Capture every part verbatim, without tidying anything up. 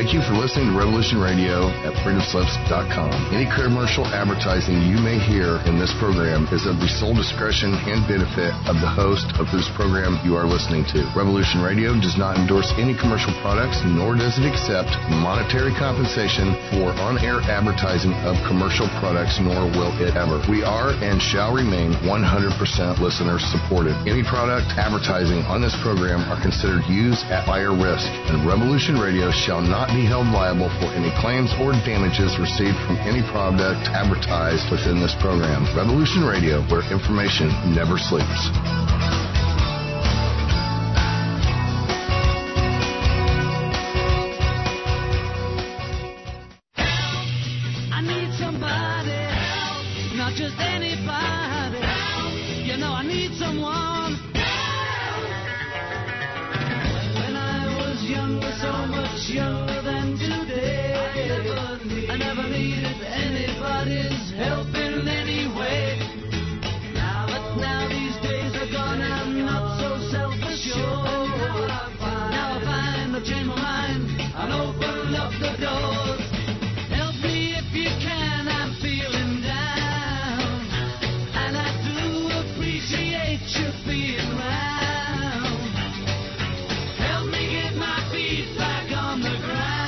Thank you for listening to Revolution Radio at freedom slips dot com. Any commercial advertising you may hear in this program is of the sole discretion and benefit of the host of whose program you are listening to. Revolution Radio does not endorse any commercial products, nor does it accept monetary compensation for on-air advertising of commercial products, nor will it ever. We are and shall remain one hundred percent listener supported. Any product advertising on this program are considered used at buyer risk, and Revolution Radio shall not not be held liable for any claims or damages received from any product advertised within this program. Revolution Radio, where information never sleeps. I need somebody help, not just anybody help. You know I need someone. When I was younger, so much younger. I never needed anybody's help in any way. Now, but now these days are gone, I'm not so self-assured. Now I find I've changed my mind and open up the doors. Help me if you can, I'm feeling down, and I do appreciate you being around. Help me get my feet back on the ground.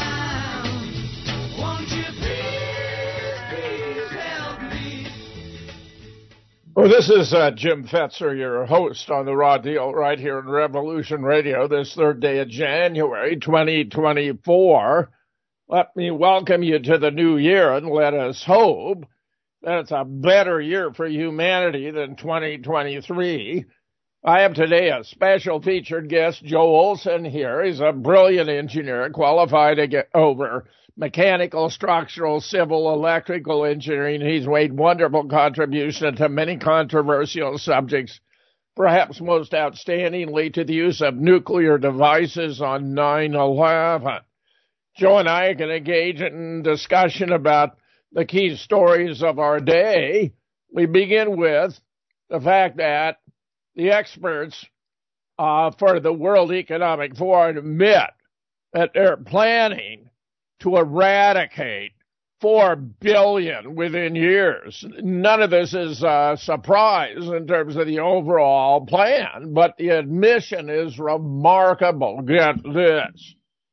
Well, this is uh, Jim Fetzer, your host on The Raw Deal right here in Revolution Radio, this third day of January twenty twenty-four. Let me welcome you to the new year, and let us hope that it's a better year for humanity than twenty twenty-three. I have today a special featured guest, Joe Olson here. He's a brilliant engineer, qualified to get over mechanical, structural, civil, electrical engineering. He's made wonderful contribution to many controversial subjects, perhaps most outstandingly to the use of nuclear devices on nine eleven. Joe and I are going to engage in discussion about the key stories of our day. We begin with the fact that the experts uh, for the World Economic Forum admit that they're planning to eradicate four billion within years. None of this is a surprise in terms of the overall plan, but the admission is remarkable. Get this.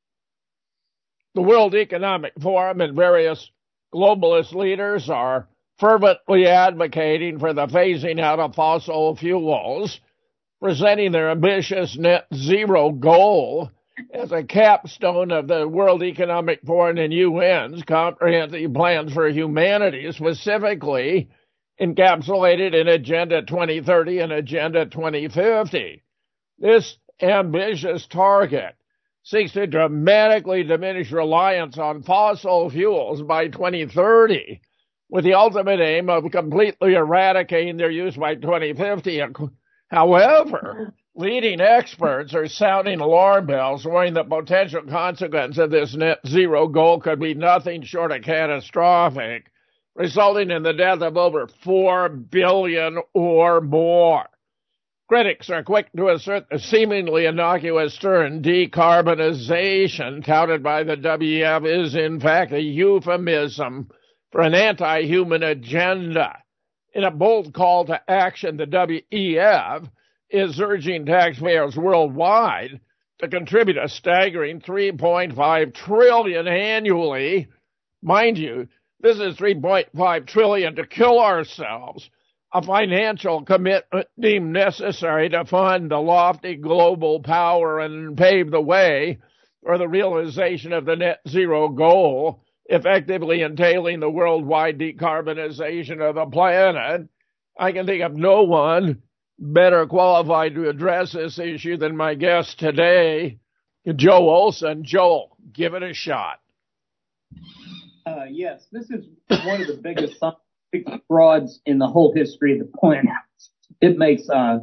The World Economic Forum and various globalist leaders are fervently advocating for the phasing out of fossil fuels, presenting their ambitious net zero goal as a capstone of the World Economic Forum and U N's comprehensive plans for humanity, specifically encapsulated in Agenda twenty thirty and Agenda twenty fifty. This ambitious target seeks to dramatically diminish reliance on fossil fuels by twenty thirty, with the ultimate aim of completely eradicating their use by twenty fifty. However, leading experts are sounding alarm bells, warning that potential consequences of this net zero goal could be nothing short of catastrophic, resulting in the death of over four billion or more. Critics are quick to assert the seemingly innocuous term decarbonization, touted by the W E F, is in fact a euphemism for an anti-human agenda. In a bold call to action, the W E F is urging taxpayers worldwide to contribute a staggering three point five trillion dollars annually. Mind you, this is three point five trillion dollars to kill ourselves, a financial commitment deemed necessary to fund the lofty global power and pave the way for the realization of the net zero goal, effectively entailing the worldwide decarbonization of the planet. I can think of no one better qualified to address this issue than my guest today, Joe Olson. Joel, give it a shot. Uh, yes, this is one of the biggest scientific frauds in the whole history of the planet. It makes uh,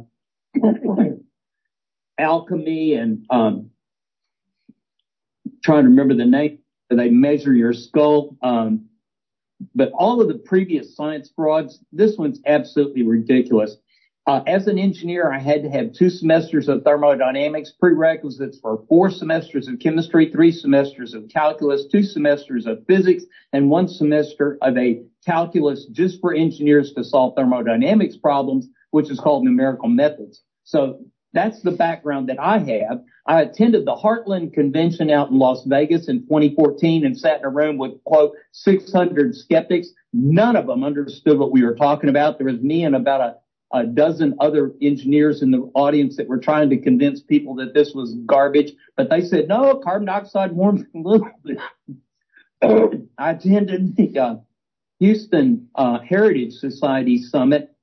alchemy and um, trying to remember the name. They measure your skull. Um, but all of the previous science frauds, this one's absolutely ridiculous. Uh, as an engineer, I had to have two semesters of thermodynamics, prerequisites for four semesters of chemistry, three semesters of calculus, two semesters of physics, and one semester of a calculus just for engineers to solve thermodynamics problems, which is called numerical methods. So that's the background that I have. I attended the Heartland Convention out in Las Vegas in twenty fourteen and sat in a room with, quote, six hundred skeptics. None of them understood what we were talking about. There was me and about a a dozen other engineers in the audience that were trying to convince people that this was garbage. But they said, no, carbon dioxide warms a little bit. I attended the uh, Houston uh, Heritage Society Summit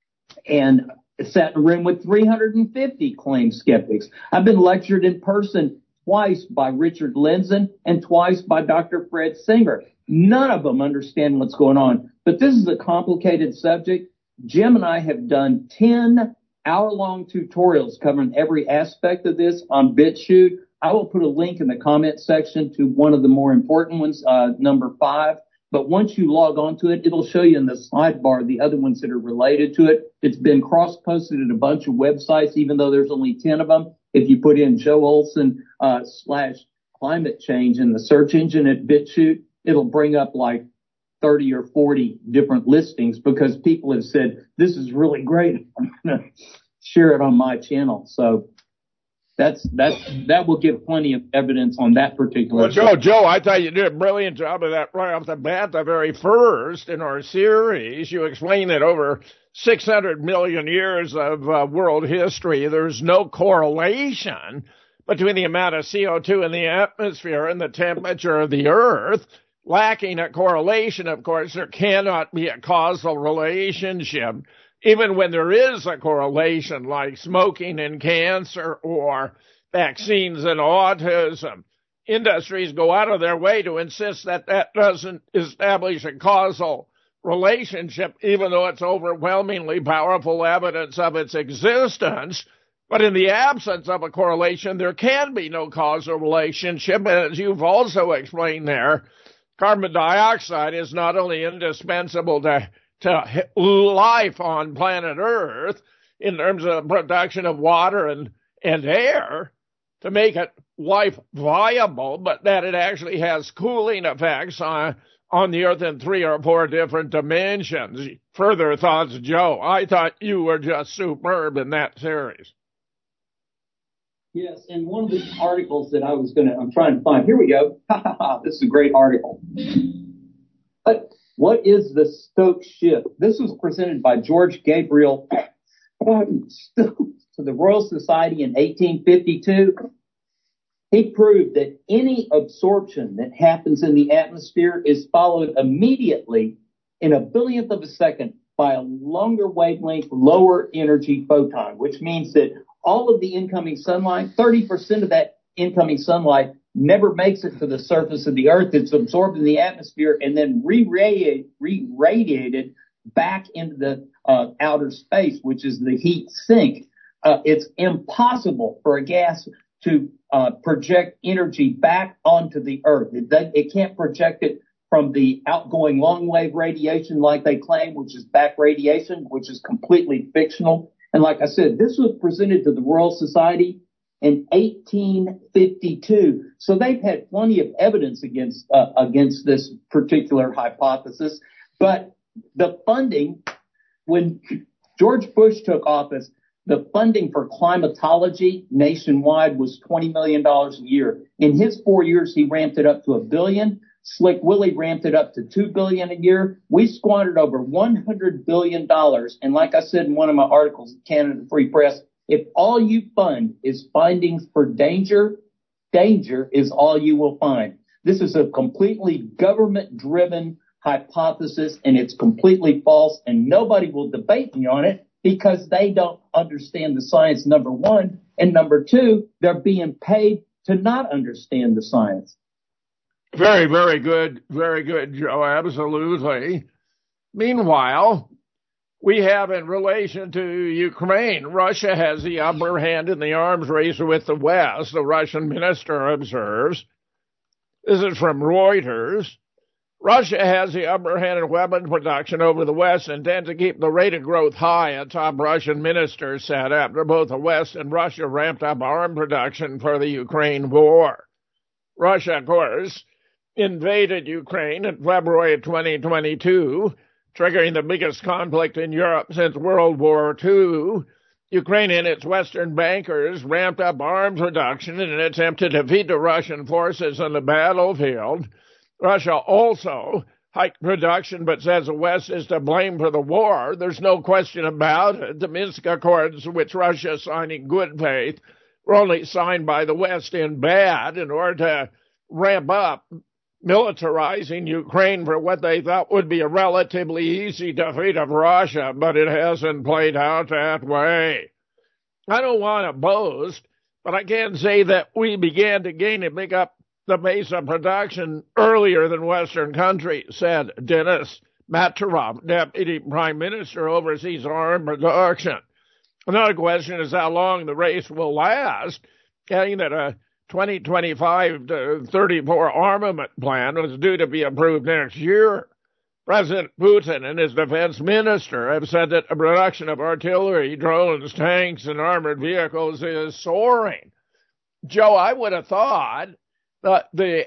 and sat in a room with three hundred fifty claimed skeptics. I've been lectured in person twice by Richard Lindzen and twice by Doctor Fred Singer. None of them understand what's going on. But this is a complicated subject. Jim and I have done ten hour-long tutorials covering every aspect of this on BitChute. I will put a link in the comment section to one of the more important ones, uh, number five. But once you log on to it, it'll show you in the sidebar the other ones that are related to it. It's been cross-posted at a bunch of websites, even though there's only ten of them. If you put in Joe Olson uh, slash climate change in the search engine at BitChute, it'll bring up like thirty or forty different listings because people have said, this is really great. I'm going to share it on my channel. So that's, that's, that will give plenty of evidence on that particular. Well, Joe, Joe, I thought you did a brilliant job of that right off the bat. The very first in our series, you explained that over six hundred million years of uh, world history, there's no correlation between the amount of C O two in the atmosphere and the temperature of the Earth. Lacking a correlation, of course, there cannot be a causal relationship. Even when there is a correlation, like smoking and cancer or vaccines and autism, industries go out of their way to insist that that doesn't establish a causal relationship, even though it's overwhelmingly powerful evidence of its existence. But in the absence of a correlation, there can be no causal relationship. And as you've also explained there, carbon dioxide is not only indispensable to, to life on planet Earth in terms of production of water and, and air to make it life viable, but that it actually has cooling effects on, on the Earth in three or four different dimensions. Further thoughts, Joe? I thought you were just superb in that series. Yes, and one of the articles that I was going to, I'm trying to find, here we go. This is a great article. But what is the Stokes shift? This was presented by George Gabriel Stokes to the Royal Society in eighteen fifty-two. He proved that any absorption that happens in the atmosphere is followed immediately in a billionth of a second by a longer wavelength, lower energy photon, which means that all of the incoming sunlight, thirty percent of that incoming sunlight never makes it to the surface of the Earth. It's absorbed in the atmosphere and then re-radiated, re-radiated back into the uh, outer space, which is the heat sink. Uh, it's impossible for a gas to uh, project energy back onto the Earth. It, it can't project it from the outgoing long-wave radiation like they claim, which is back radiation, which is completely fictional. And like I said, this was presented to the Royal Society in eighteen fifty-two. So they've had plenty of evidence against uh, against this particular hypothesis. But the funding, when George Bush took office, the funding for climatology nationwide was twenty million dollars a year. In his four years, he ramped it up to a billion. Slick Willie ramped it up to two billion dollars a year. We squandered over one hundred billion dollars. And like I said in one of my articles, Canada Free Press, if all you fund is findings for danger, danger is all you will find. This is a completely government-driven hypothesis, and it's completely false, and nobody will debate me on it because they don't understand the science, number one. And number two, they're being paid to not understand the science. Very, very good. Very good, Joe. Absolutely. Meanwhile, we have in relation to Ukraine, Russia has the upper hand in the arms race with the West, the Russian minister observes. This is from Reuters. Russia has the upper hand in weapons production over the West and intends to keep the rate of growth high, a top Russian minister said after both the West and Russia ramped up arms production for the Ukraine war. Russia, of course, invaded Ukraine in February of twenty twenty-two, triggering the biggest conflict in Europe since World War Two. Ukraine and its Western bankers ramped up arms production in an attempt to defeat the Russian forces on the battlefield. Russia also hiked production but says the West is to blame for the war. There's no question about it. The Minsk Accords, which Russia signed in good faith, were only signed by the West in bad in order to ramp up militarizing Ukraine for what they thought would be a relatively easy defeat of Russia, but it hasn't played out that way. I don't want to boast, but I can say that we began to gain and pick up the base of production earlier than Western countries, said Denis Maturov, Deputy Prime Minister, oversees arms production. Another question is how long the race will last, adding that a twenty twenty-five to thirty-four armament plan was due to be approved next year. President Putin and his defense minister have said that the production of artillery, drones, tanks, and armored vehicles is soaring. Joe, I would have thought that the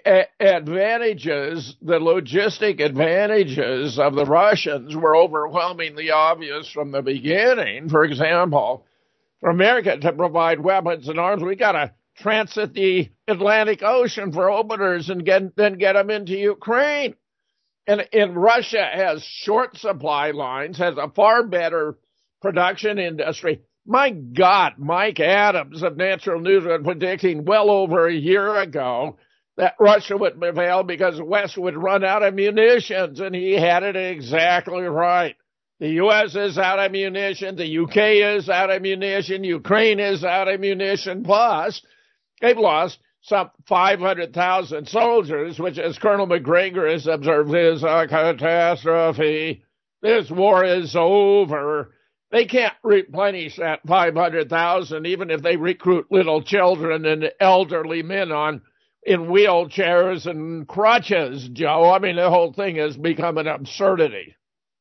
advantages, the logistic advantages of the Russians were overwhelmingly obvious from the beginning. For example, for America to provide weapons and arms, we got to transit the Atlantic Ocean for openers and get, then get them into Ukraine. And, and Russia has short supply lines, has a far better production industry. My God, Mike Adams of Natural News was predicting well over a year ago that Russia would prevail because the West would run out of munitions, and he had it exactly right. The U S is out of munition, the U K is out of munition, Ukraine is out of munition, plus they've lost some five hundred thousand soldiers, which, as Colonel McGregor has observed, is a catastrophe. This war is over. They can't replenish that five hundred thousand, even if they recruit little children and elderly men on in wheelchairs and crutches, Joe. I mean, the whole thing has become an absurdity.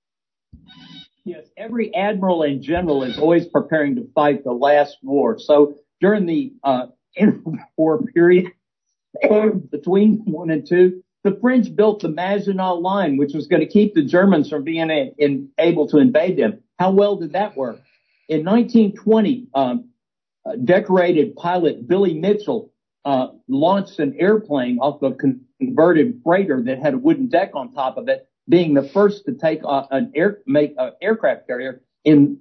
Yes, every admiral and general is always preparing to fight the last war. So during the uh, war period between one and two, the French built the Maginot Line, which was going to keep the Germans from being a, in, able to invade them. How well did that work? In nineteen twenty, um, uh, decorated pilot Billy Mitchell uh, launched an airplane off a converted freighter that had a wooden deck on top of it, being the first to take uh, an air make an aircraft carrier. In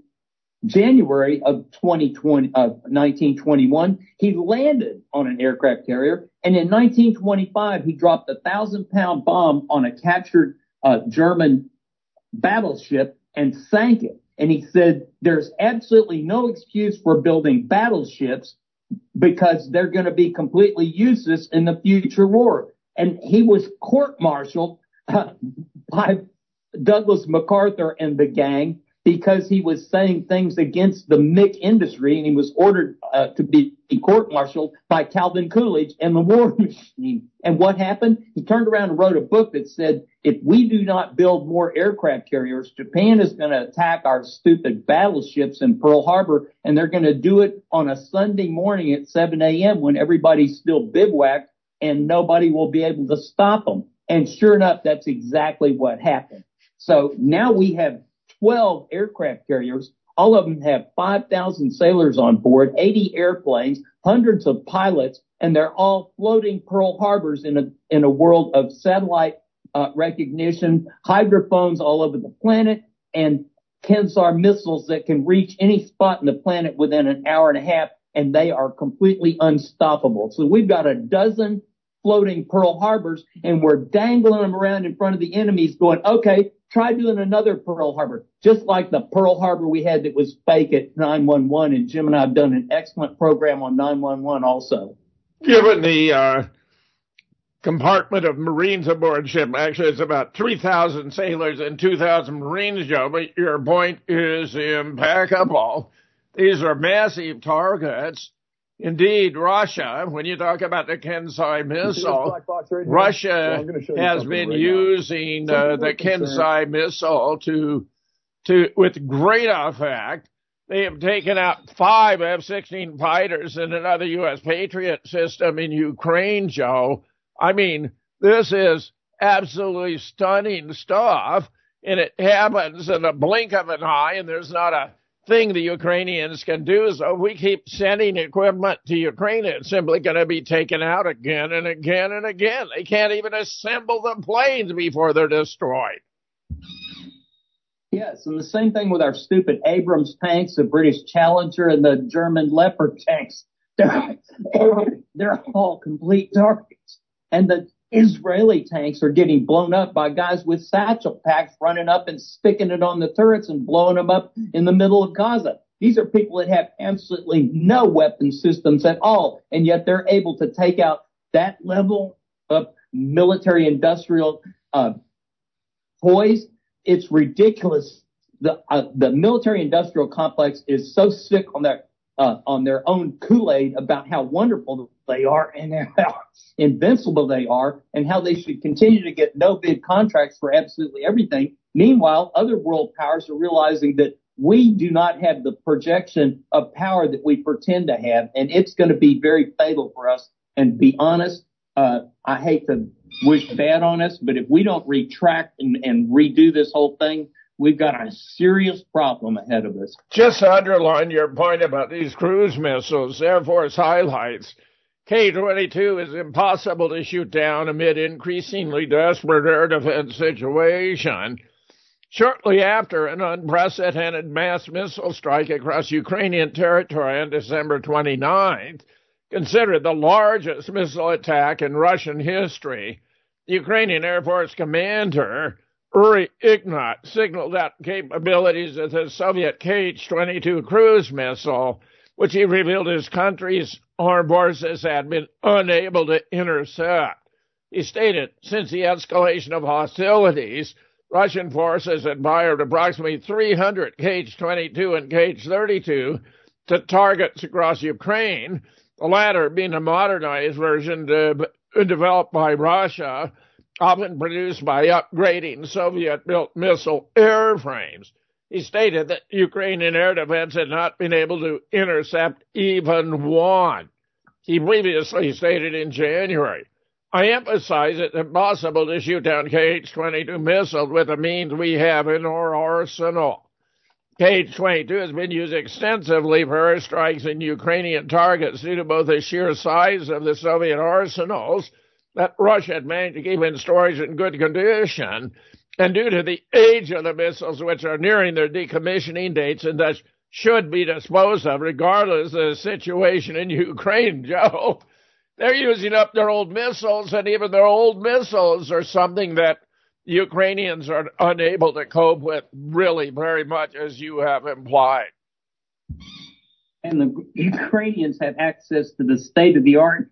January of twenty twenty, uh, nineteen twenty-one, he landed on an aircraft carrier, and in nineteen twenty-five, he dropped a thousand pound bomb on a captured uh, German battleship and sank it. And he said, there's absolutely no excuse for building battleships because they're going to be completely useless in the future war. And he was court-martialed uh, by Douglas MacArthur and the gang because he was saying things against the M I C industry, and he was ordered uh, to be court-martialed by Calvin Coolidge and the War Machine. And what happened? He turned around and wrote a book that said, if we do not build more aircraft carriers, Japan is going to attack our stupid battleships in Pearl Harbor, and they're going to do it on a Sunday morning at seven a.m. when everybody's still bivouacked, and nobody will be able to stop them. And sure enough, that's exactly what happened. So now we have twelve aircraft carriers. All of them have five thousand sailors on board, eighty airplanes, hundreds of pilots, and they're all floating Pearl Harbors in a, in a world of satellite uh, recognition, hydrophones all over the planet, and Kensar missiles that can reach any spot in the planet within an hour and a half, and they are completely unstoppable. So we've got a dozen floating Pearl Harbors, and we're dangling them around in front of the enemies going, okay, try doing another Pearl Harbor, just like the Pearl Harbor we had that was fake at nine one one, and Jim and I have done an excellent program on nine one one also. Given the uh, compartment of Marines aboard ship, actually it's about three thousand sailors and two thousand Marines, Joe, but your point is impeccable. These are massive targets. Indeed, Russia, when you talk about the Kansai missile, right Russia so has been right using uh, the Kansai missile to, to, with great effect. They have taken out five F sixteen fighters and another U S Patriot system in Ukraine, Joe. I mean, this is absolutely stunning stuff, and it happens in a blink of an eye, and there's not a thing the Ukrainians can do. So if we keep sending equipment to Ukraine, it's simply going to be taken out again and again and again. They can't even assemble the planes before they're destroyed. Yes, and the same thing with our stupid Abrams tanks, the British Challenger, and the German Leopard tanks. They're, they're all complete targets. And the Israeli tanks are getting blown up by guys with satchel packs running up and sticking it on the turrets and blowing them up in the middle of Gaza. These are people that have absolutely no weapon systems at all, and yet they're able to take out that level of military industrial uh, poise. It's ridiculous. The uh, the military industrial complex is so sick on their uh, on their own Kool-Aid about how wonderful they are and how invincible they are and how they should continue to get no bid contracts for absolutely everything. Meanwhile, other world powers are realizing that we do not have the projection of power that we pretend to have, and it's going to be very fatal for us. And to be honest, uh, I hate to wish bad on us, but if we don't retract and, and redo this whole thing, we've got a serious problem ahead of us. Just to underline your point about these cruise missiles, Air Force highlights K twenty-two is impossible to shoot down amid increasingly desperate air defense situation. Shortly after an unprecedented mass missile strike across Ukrainian territory on December twenty-ninth, considered the largest missile attack in Russian history, the Ukrainian Air Force commander, Yuri Ignat, signaled out capabilities of the Soviet K H twenty-two cruise missile, which he revealed his country's armed forces had been unable to intercept. He stated, since the escalation of hostilities, Russian forces had fired approximately three hundred K H twenty-two and K H thirty-two to targets across Ukraine, the latter being a modernized version de- developed by Russia, often produced by upgrading Soviet-built missile airframes. He stated that Ukrainian air defense had not been able to intercept even one. He previously stated in January, I emphasize it's impossible to shoot down K H twenty-two missiles with the means we have in our arsenal. K H twenty-two has been used extensively for airstrikes in Ukrainian targets due to both the sheer size of the Soviet arsenals that Russia had managed to keep in storage in good condition, and due to the age of the missiles, which are nearing their decommissioning dates and thus should be disposed of regardless of the situation in Ukraine, Joe. They're using up their old missiles, and even their old missiles are something that the Ukrainians are unable to cope with really very much, as you have implied. And the Ukrainians have access to the state-of-the-art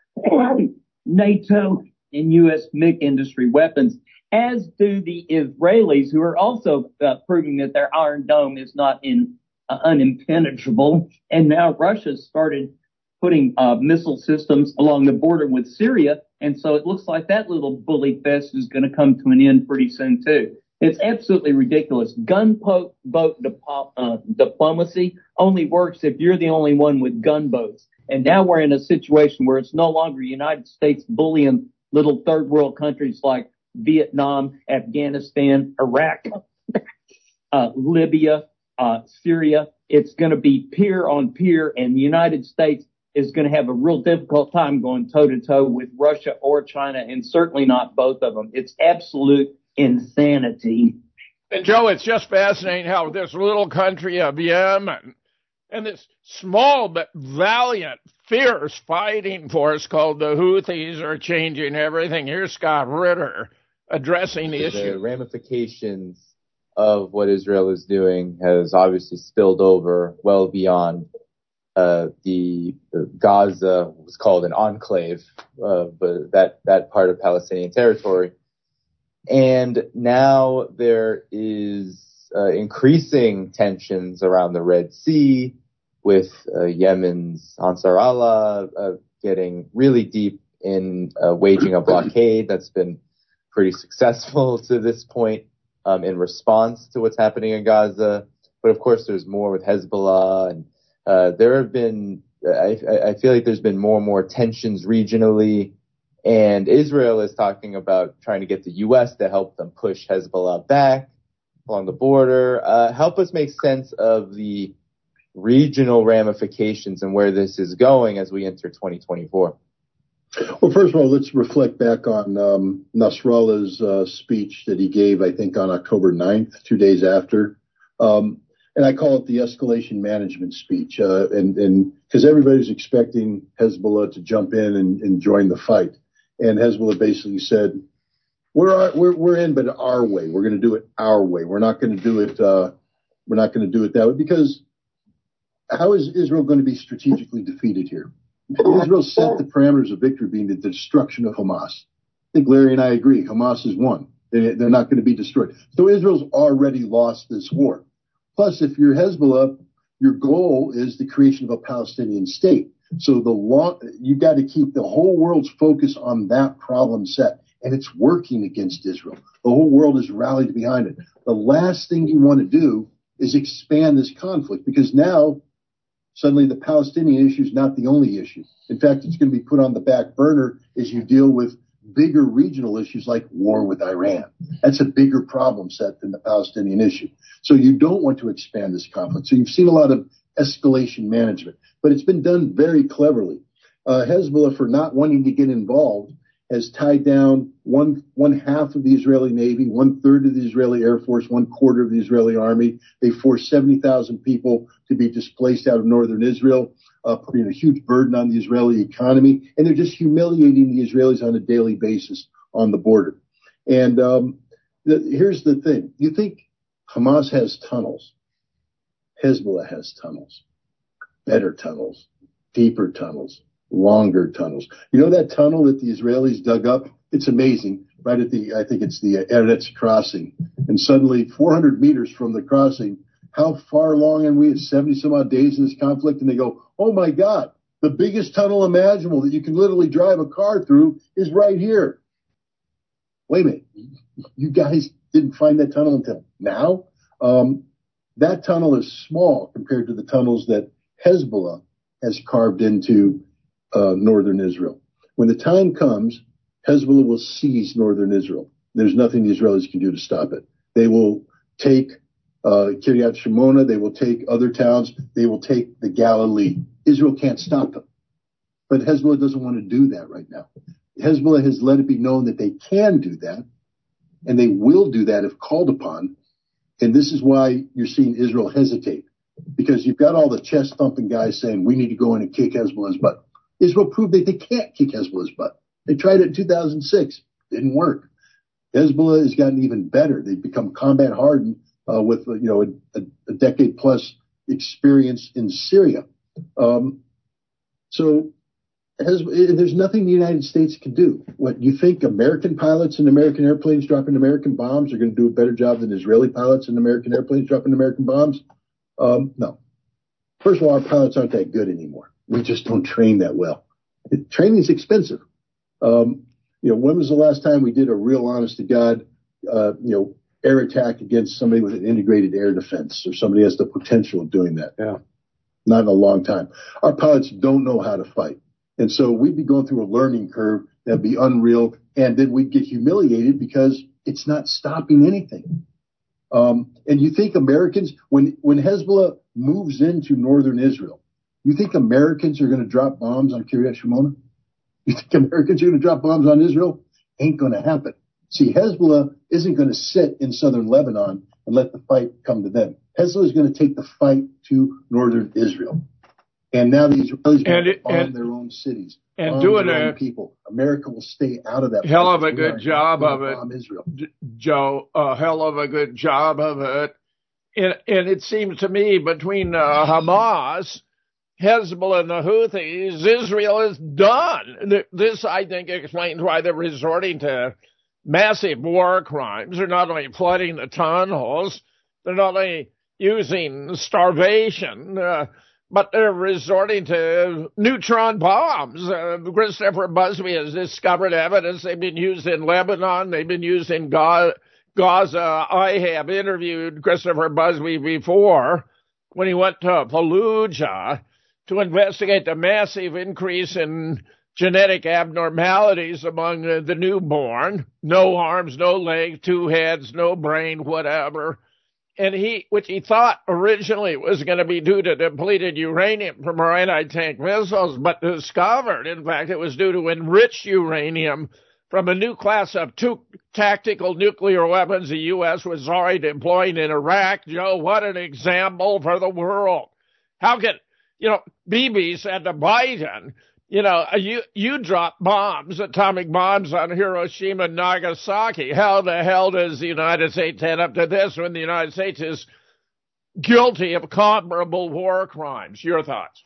NATO and U S MiG industry weapons, as do the Israelis, who are also uh, proving that their Iron Dome is not in, uh, unimpenetrable. And now Russia's started putting uh, missile systems along the border with Syria, and so it looks like that little bully fest is going to come to an end pretty soon, too. It's absolutely ridiculous. Gunboat dip- uh, diplomacy only works if you're the only one with gunboats. And now we're in a situation where it's no longer United States bullying little third world countries like Vietnam, Afghanistan, Iraq, uh, Libya, uh, Syria. It's going to be peer on peer, and the United States is going to have a real difficult time going toe to toe with Russia or China, and certainly not both of them. It's absolute insanity. And Joe, it's just fascinating how this little country of Yemen and this small but valiant, fierce fighting force called the Houthis are changing everything. Here's Scott Ritter addressing the, the issue. The ramifications of what Israel is doing has obviously spilled over well beyond uh, the, the Gaza was called an enclave, uh, but that, that part of Palestinian territory. And now there is uh, increasing tensions around the Red Sea, with uh, Yemen's Ansar Allah uh, getting really deep in uh, waging a blockade that's been pretty successful to this point um, in response to what's happening in Gaza. But of course, there's more with Hezbollah, and uh, there have been, I, I feel like there's been more and more tensions regionally, and Israel is talking about trying to get the U S to help them push Hezbollah back along the border. Uh, help us make sense of the regional ramifications and where this is going as we enter twenty twenty-four. Well, first of all, let's reflect back on um, Nasrallah's uh, speech that he gave, I think, on October ninth, two days after. Um, and I call it the escalation management speech. Uh, and, and because everybody's expecting Hezbollah to jump in and, and join the fight. And Hezbollah basically said, we're, we're, we're in, but our way. We're going to do it our way. We're not going to do it, uh, we're not going to do it that way, because how is Israel going to be strategically defeated here? Israel set the parameters of victory being the destruction of Hamas. I think Larry and I agree. Hamas is won. They, they're not going to be destroyed. So Israel's already lost this war. Plus, if you're Hezbollah, your goal is the creation of a Palestinian state. So the law, you got to keep the whole world's focus on that problem set. And it's working against Israel. The whole world is rallied behind it. The last thing you want to do is expand this conflict, because now suddenly the Palestinian issue is not the only issue. In fact, it's going to be put on the back burner as you deal with bigger regional issues like war with Iran. That's a bigger problem set than the Palestinian issue. So you don't want to expand this conflict. So you've seen a lot of escalation management, but it's been done very cleverly. Uh, Hezbollah, for not wanting to get involved, has tied down one one half of the Israeli Navy, one third of the Israeli Air Force, one quarter of the Israeli Army. They forced seventy thousand people to be displaced out of northern Israel, uh, putting a huge burden on the Israeli economy, and they're just humiliating the Israelis on a daily basis on the border. And um, the, here's the thing: you think Hamas has tunnels? Hezbollah has tunnels, better tunnels, deeper tunnels, longer tunnels. You know that tunnel that the Israelis dug up? It's amazing. Right at the, I think it's the Eretz crossing. And suddenly four hundred meters from the crossing, how far along are we at seventy some odd days in this conflict? And they go, oh my God, the biggest tunnel imaginable that you can literally drive a car through is right here. Wait a minute. You guys didn't find that tunnel until now? Um, that tunnel is small compared to the tunnels that Hezbollah has carved into Uh, northern Israel. When the time comes, Hezbollah will seize northern Israel. There's nothing the Israelis can do to stop it. They will take uh, Kiryat Shimona. They will take other towns. They will take the Galilee. Israel can't stop them. But Hezbollah doesn't want to do that right now. Hezbollah has let it be known that they can do that, and they will do that if called upon. And this is why you're seeing Israel hesitate, because you've got all the chest-thumping guys saying, we need to go in and kick Hezbollah's butt. Israel proved that they can't kick Hezbollah's butt. They tried it in two thousand six. Didn't work. Hezbollah has gotten even better. They've become combat hardened uh, with, you know, a, a decade plus experience in Syria. Um, so Hezbollah, there's nothing the United States can do. What, you think American pilots and American airplanes dropping American bombs are going to do a better job than Israeli pilots and American airplanes dropping American bombs? Um, no. First of all, our pilots aren't that good anymore. We just don't train that well. Training is expensive. Um, you know, when was the last time we did a real honest to God, uh, you know, air attack against somebody with an integrated air defense, or somebody has the potential of doing that? Yeah. Not in a long time. Our pilots don't know how to fight. And so we'd be going through a learning curve that'd be unreal. And then we'd get humiliated because it's not stopping anything. Um, and you think Americans, when, when Hezbollah moves into northern Israel, you think Americans are going to drop bombs on Kiryat Shimona? You think Americans are going to drop bombs on Israel? Ain't going to happen. See, Hezbollah isn't going to sit in southern Lebanon and let the fight come to them. Hezbollah is going to take the fight to northern Israel. And now the Israelis are going to bomb and, their own cities, and bomb doing their a, own people. America will stay out of that. Hell of a good job of it, Israel. Joe. A hell of a good job of it. And, and it seems to me between uh, Hamas, Hezbollah and the Houthis, Israel is done. This, I think, explains why they're resorting to massive war crimes. They're not only flooding the tunnels, they're not only using starvation uh, but they're resorting to neutron bombs. Uh, Christopher Busby has discovered evidence they've been used in Lebanon. They've been used in Gaza. Gaza. I have interviewed Christopher Busby before when he went to Fallujah to investigate the massive increase in genetic abnormalities among uh, the newborn. No arms, no legs, two heads, no brain, whatever. And he, which he thought originally was going to be due to depleted uranium from our anti-tank missiles, but discovered, in fact, it was due to enriched uranium from a new class of two tactical nuclear weapons the U S was already deploying in Iraq. Joe, what an example for the world. How can, you know, Bibi said to Biden, you know, you, you drop bombs, atomic bombs on Hiroshima and Nagasaki. How the hell does the United States head up to this when the United States is guilty of comparable war crimes? Your thoughts?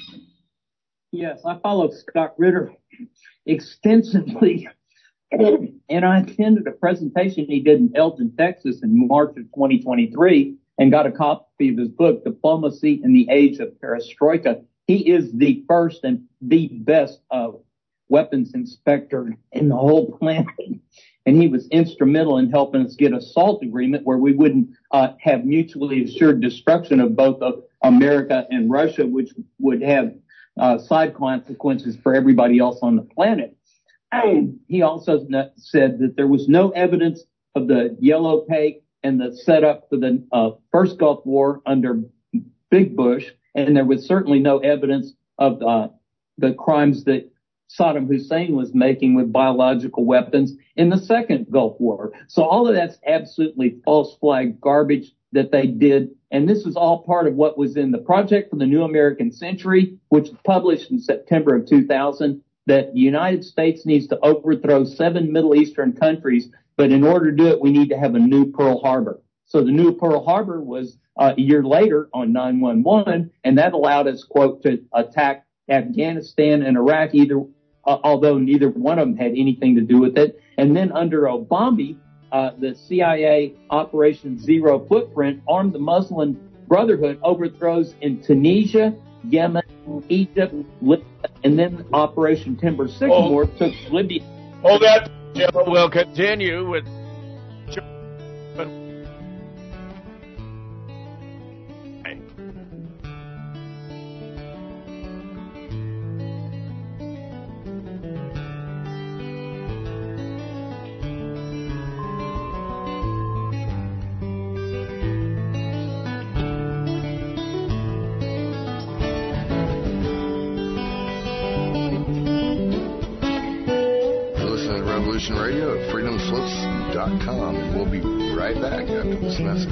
Yes, I followed Scott Ritter extensively. And I attended a presentation he did in Elgin, Texas in March of twenty twenty-three and got a copy of his book, Diplomacy in the Age of Perestroika. He is the first and the best uh, weapons inspector in the whole planet. And he was instrumental in helping us get a SALT agreement where we wouldn't uh, have mutually assured destruction of both of America and Russia, which would have uh, side consequences for everybody else on the planet. And he also said that there was no evidence of the yellow cake and the setup for the uh, first Gulf War under Big Bush. And there was certainly no evidence of uh, the crimes that Saddam Hussein was making with biological weapons in the second Gulf War. So all of that's absolutely false flag garbage that they did. And this is all part of what was in the Project for the New American Century, which was published in September of two thousand, that the United States needs to overthrow seven Middle Eastern countries. But in order to do it, we need to have a new Pearl Harbor. So the new Pearl Harbor was uh, a year later on nine one one, and that allowed us, quote, to attack Afghanistan and Iraq, either uh, although neither one of them had anything to do with it. And then under Obama, uh, the C I A Operation Zero Footprint armed the Muslim Brotherhood, overthrows in Tunisia, Yemen, Egypt, Libya, and then Operation Timber Sycamore oh. took Libya. Hold that. We'll continue with. Radio at freedom slips dot com. We'll be right back after this message.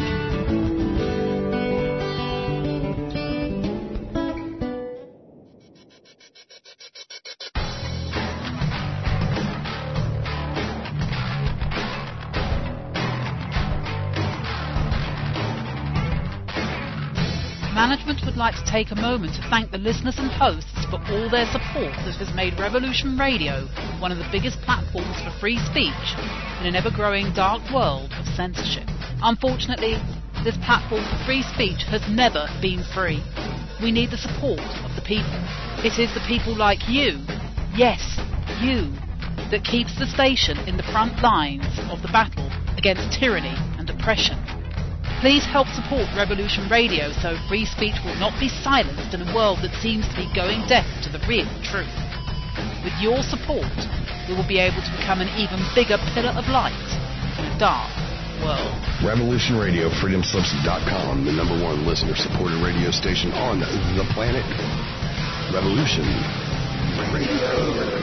Management would like to take a moment to thank the listeners and hosts for all their support that has made Revolution Radio one of the biggest platforms for free speech in an ever-growing dark world of censorship. Unfortunately, this platform for free speech has never been free. We need the support of the people. It is the people like you, yes, you, that keeps the station in the front lines of the battle against tyranny and oppression. Please help support Revolution Radio so free speech will not be silenced in a world that seems to be going deaf to the real truth. With your support, we will be able to become an even bigger pillar of light in a dark world. Revolution Radio, freedom slips dot com, the number one listener-supported radio station on the planet. Revolution Radio.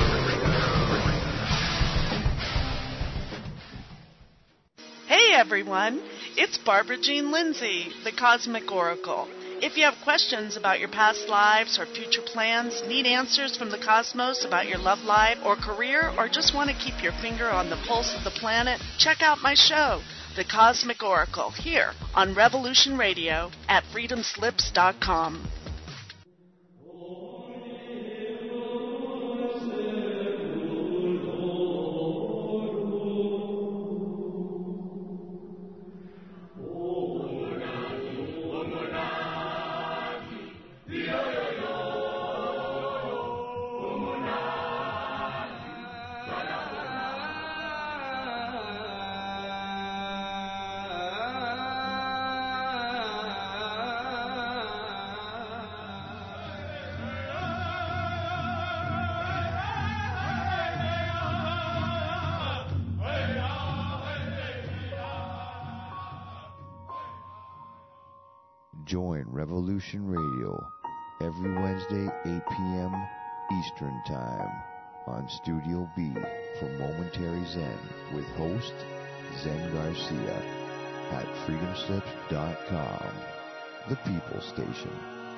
Hey everyone, it's Barbara Jean Lindsay, the Cosmic Oracle. If you have questions about your past lives or future plans, need answers from the cosmos about your love life or career, or just want to keep your finger on the pulse of the planet, check out my show, The Cosmic Oracle, here on Revolution Radio at freedom slips dot com. Join Revolution Radio every Wednesday, eight p.m. Eastern Time on Studio B for Momentary Zen with host Zen Garcia at freedom slips dot com, the People Station.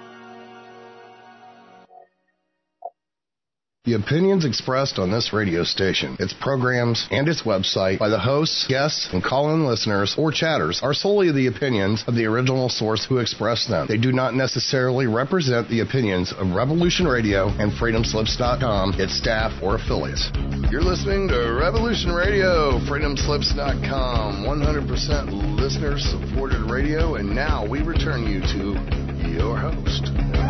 The opinions expressed on this radio station, its programs, and its website by the hosts, guests, and call-in listeners or chatters are solely the opinions of the original source who expressed them. They do not necessarily represent the opinions of Revolution Radio and freedom slips dot com, its staff, or affiliates. You're listening to Revolution Radio, freedom slips dot com, one hundred percent listener-supported radio, and now we return you to your host.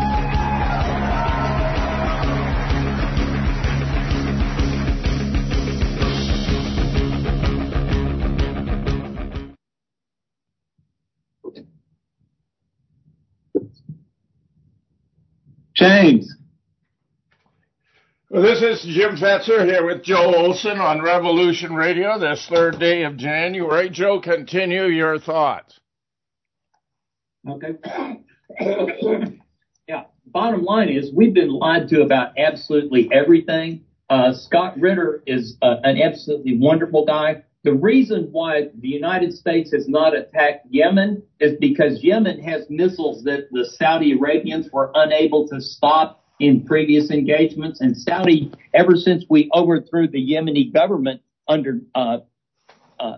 James. Well, this is Jim Fetzer here with Joe Olson on Revolution Radio this third day of January. Joe, continue your thoughts. Okay. Yeah, bottom line is we've been lied to about absolutely everything. Uh, Scott Ritter is uh, an absolutely wonderful guy. The reason why the United States has not attacked Yemen is because Yemen has missiles that the Saudi Arabians were unable to stop in previous engagements. And Saudi, ever since we overthrew the Yemeni government under uh, uh,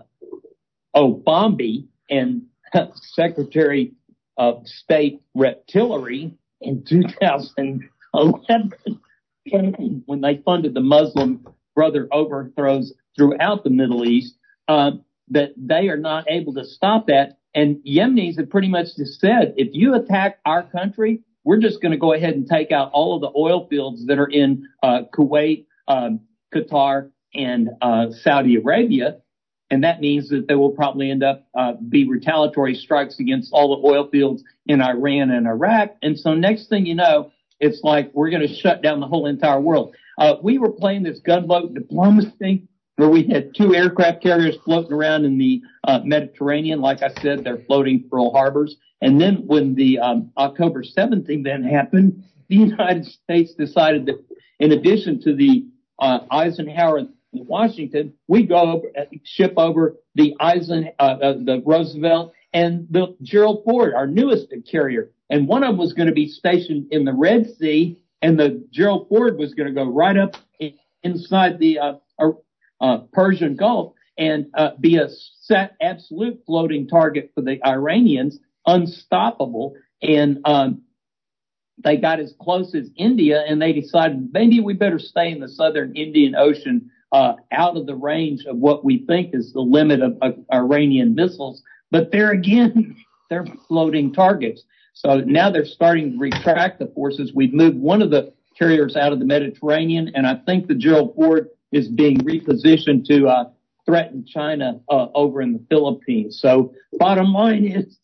Obama and Secretary of State Rex Tillerson in two thousand eleven, when they funded the Muslim Brother overthrows throughout the Middle East, uh, that they are not able to stop that. And Yemenis have pretty much just said, if you attack our country, we're just going to go ahead and take out all of the oil fields that are in uh, Kuwait, um, Qatar, and uh, Saudi Arabia. And that means that there will probably end up uh, be retaliatory strikes against all the oil fields in Iran and Iraq. And so next thing you know, it's like we're going to shut down the whole entire world. Uh, we were playing this gunboat diplomacy where we had two aircraft carriers floating around in the uh, Mediterranean. Like I said, they're floating Pearl Harbors. And then when the um, October seventh event happened, the United States decided that in addition to the uh, Eisenhower and Washington, we go over, ship over the Eisen, uh, uh, the Roosevelt and the Gerald Ford, our newest carrier. And one of them was going to be stationed in the Red Sea, and the Gerald Ford was going to go right up in, inside the uh, uh, Persian Gulf and uh, be a set absolute floating target for the Iranians, unstoppable. And um, they got as close as India, and they decided maybe we better stay in the southern Indian Ocean, uh, out of the range of what we think is the limit of, of Iranian missiles. But there again, they're floating targets. So now they're starting to retract the forces. We've moved one of the carriers out of the Mediterranean, and I think the Gerald Ford is being repositioned to uh, threaten China uh, over in the Philippines. So bottom line is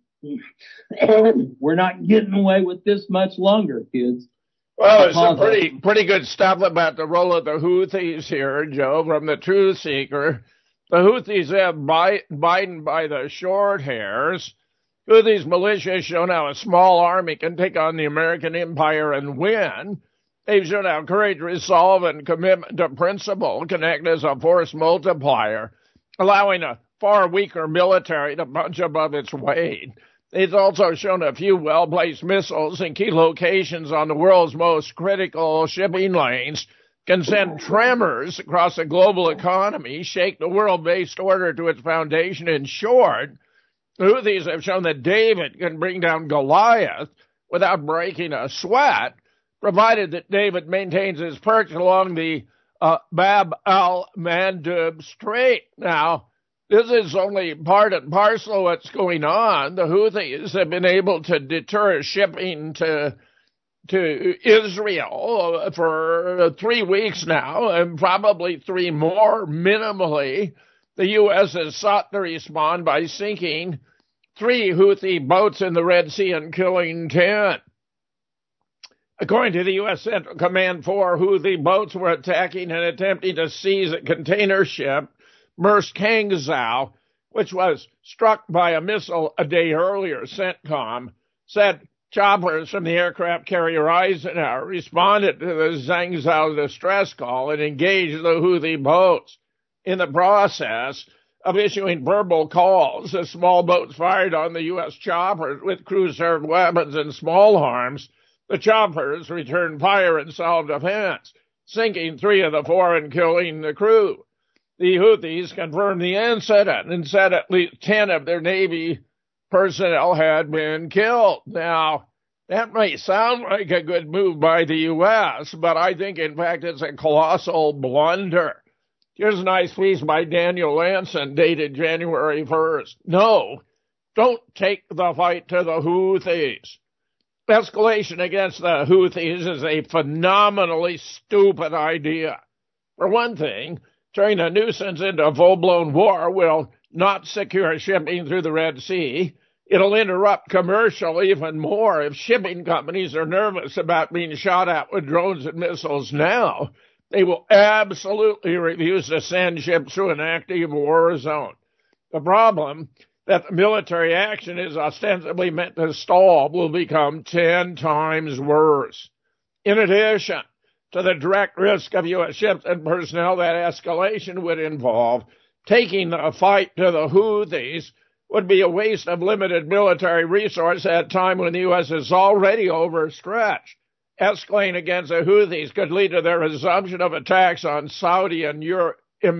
we're not getting away with this much longer, kids. Well, it's some pretty pretty good stuff about the role of the Houthis here, Joe, from the Truth Seeker. The Houthis have Biden by the short hairs. Houthis militia have shown how a small army can take on the American empire and win. They've shown how courage, resolve, and commitment to principle can act as a force multiplier, allowing a far weaker military to punch above its weight. It's also shown a few well-placed missiles in key locations on the world's most critical shipping lanes can send tremors across the global economy, shake the world-based order to its foundation. In short, the Houthis have shown that David can bring down Goliath without breaking a sweat, provided that David maintains his perch along the uh, Bab al-Mandeb Strait. Now, this is only part and parcel of what's going on. The Houthis have been able to deter shipping to to Israel for three weeks now, and probably three more minimally. The U S has sought to respond by sinking three Houthi boats in the Red Sea and killing ten. According to the U S Central Command, four Houthi boats were attacking and attempting to seize a container ship, Maersk Hangzhou, which was struck by a missile a day earlier, CENTCOM said choppers from the aircraft carrier Eisenhower responded to the Zhangzhou distress call and engaged the Houthi boats. In the process of issuing verbal calls, the small boats fired on the U S choppers with crew-served weapons and small arms. The choppers returned fire in self-defense, sinking three of the four and killing the crew. The Houthis confirmed the incident and said at least ten of their Navy personnel had been killed. Now, that may sound like a good move by the U S, but I think, in fact, it's a colossal blunder. Here's a nice piece by Daniel Lanson, dated January first. No, don't take the fight to the Houthis. Escalation against the Houthis is a phenomenally stupid idea. For one thing, turning a nuisance into a full-blown war will not secure shipping through the Red Sea. It'll interrupt commercial even more. If shipping companies are nervous about being shot at with drones and missiles now, they will absolutely refuse to send ships through an active war zone. The problem that the military action is ostensibly meant to stall will become ten times worse. In addition to the direct risk of U S ships and personnel that escalation would involve, taking the fight to the Houthis would be a waste of limited military resource at a time when the U S is already overstretched. Escalating against the Houthis could lead to their resumption of attacks on Saudi and Euro-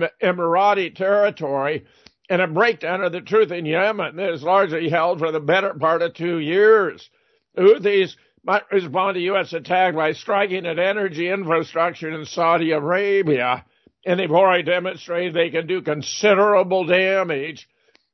Emirati territory and a breakdown of the truth in Yemen that is largely held for the better part of two years. The Houthis might respond to U S attack by striking at energy infrastructure in Saudi Arabia, and they've already demonstrated they can do considerable damage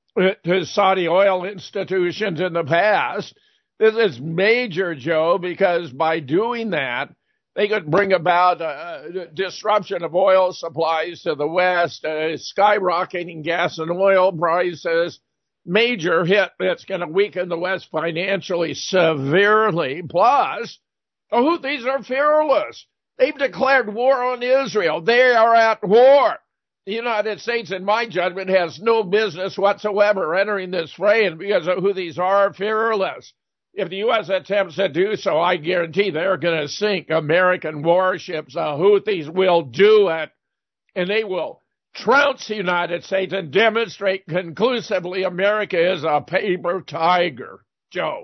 to Saudi oil institutions in the past. This is major, Joe, because by doing that, they could bring about a disruption of oil supplies to the West, uh, skyrocketing gas and oil prices, major hit that's going to weaken the West financially severely. Plus, the Houthis are fearless. They've declared war on Israel. They are at war. The United States, in my judgment, has no business whatsoever entering this fray, and because the Houthis are fearless. If the U S attempts to do so, I guarantee they're going to sink American warships. The Houthis will do it, and they will trounce the United States and demonstrate conclusively America is a paper tiger. Joe.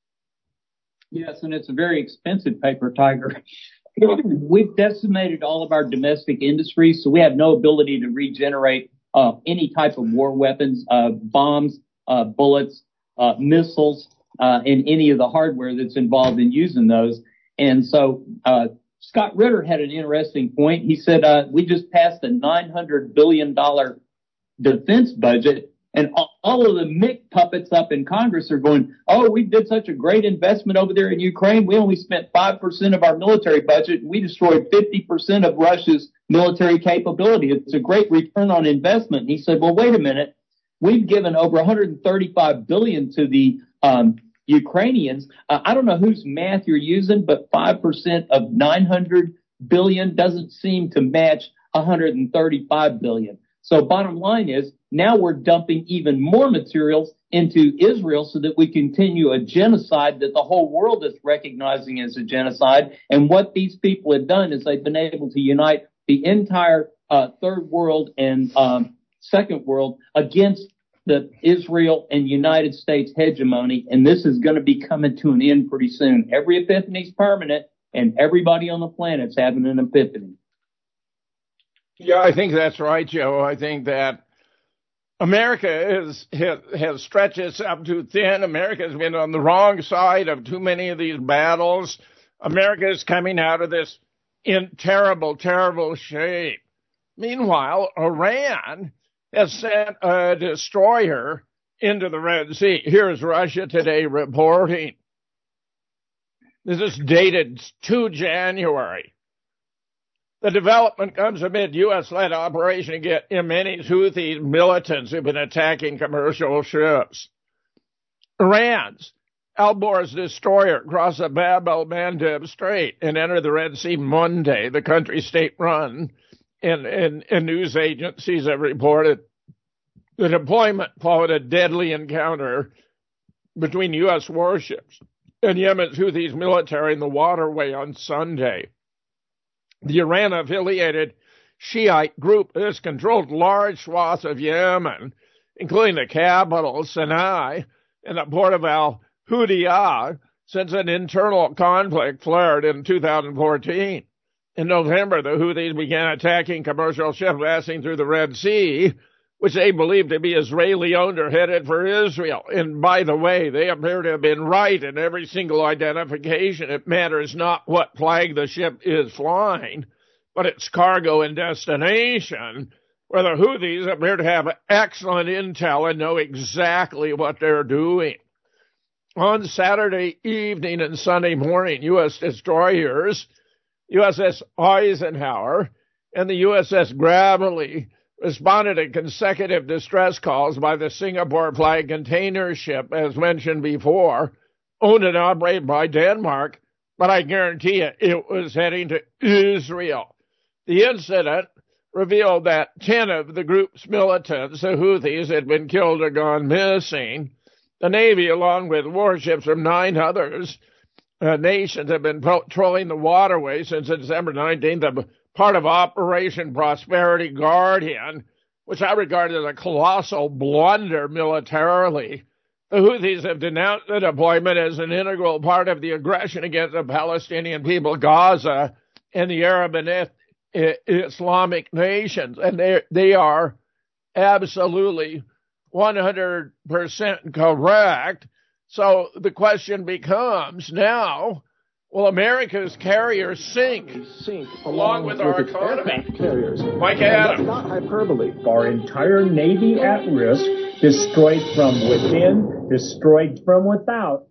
Yes, and it's a very expensive paper tiger. We've decimated all of our domestic industries, so we have no ability to regenerate uh, any type of war weapons, uh, bombs, uh, bullets, uh, missiles, Uh, in any of the hardware that's involved in using those. And so, uh, Scott Ritter had an interesting point. He said, uh, we just passed a nine hundred billion dollars defense budget, and all, all of the Mick puppets up in Congress are going, oh, we did such a great investment over there in Ukraine. We only spent five percent of our military budget, and we destroyed fifty percent of Russia's military capability. It's a great return on investment. And he said, well, wait a minute. We've given over one hundred thirty-five billion dollars to the um Ukrainians. Uh, I don't know whose math you're using, but five percent of nine hundred billion doesn't seem to match one hundred thirty-five billion. So bottom line is now we're dumping even more materials into Israel so that we continue a genocide that the whole world is recognizing as a genocide. And what these people have done is they've been able to unite the entire uh, third world and um, second world against the Israel and United States hegemony, and this is going to be coming to an end pretty soon. Every epiphany's permanent, and everybody on the planet's having an epiphany. Yeah, I think that's right, Joe. I think that America is, has, has stretched itself too thin. America has been on the wrong side of too many of these battles. America is coming out of this in terrible, terrible shape. Meanwhile, Iran has sent a destroyer into the Red Sea. Here's Russia Today reporting. This is dated two January. The development comes amid U S-led operation to get Yemeni Houthi militants who've been attacking commercial ships. Iran's Al-Borz destroyer crossed the Bab el-Mandeb Strait and entered the Red Sea Monday, the country state-run. And, and, and news agencies have reported the deployment followed a deadly encounter between U S warships and Yemen's Houthis military in the waterway on Sunday. The Iran-affiliated Shiite group has controlled large swaths of Yemen, including the capital, Sinai, and the port of al-Hudaydah, since an internal conflict flared in two thousand fourteen. In November, the Houthis began attacking commercial ships passing through the Red Sea, which they believe to be Israeli-owned or headed for Israel. And by the way, they appear to have been right in every single identification. It matters not what flag the ship is flying, but its cargo and destination, where the Houthis appear to have excellent intel and know exactly what they're doing. On Saturday evening and Sunday morning, U S destroyers, U S S Eisenhower, and the U S S Gravely responded to consecutive distress calls by the Singapore-flagged container ship, as mentioned before, owned and operated by Denmark, but I guarantee you it was heading to Israel. The incident revealed that ten of the group's militants, the Houthis, had been killed or gone missing. The Navy, along with warships from nine others, uh, nations, have been patrolling the waterway since December nineteenth, part of Operation Prosperity Guardian, which I regard as a colossal blunder militarily. The Houthis have denounced the deployment as an integral part of the aggression against the Palestinian people, Gaza, and the Arab and Islamic nations, and they they are absolutely one hundred percent correct. So the question becomes now, will America's carriers sink, sink along with, with our economy? Carriers. Mike Adams. That's not hyperbole. Our entire Navy at risk, destroyed from within, destroyed from without.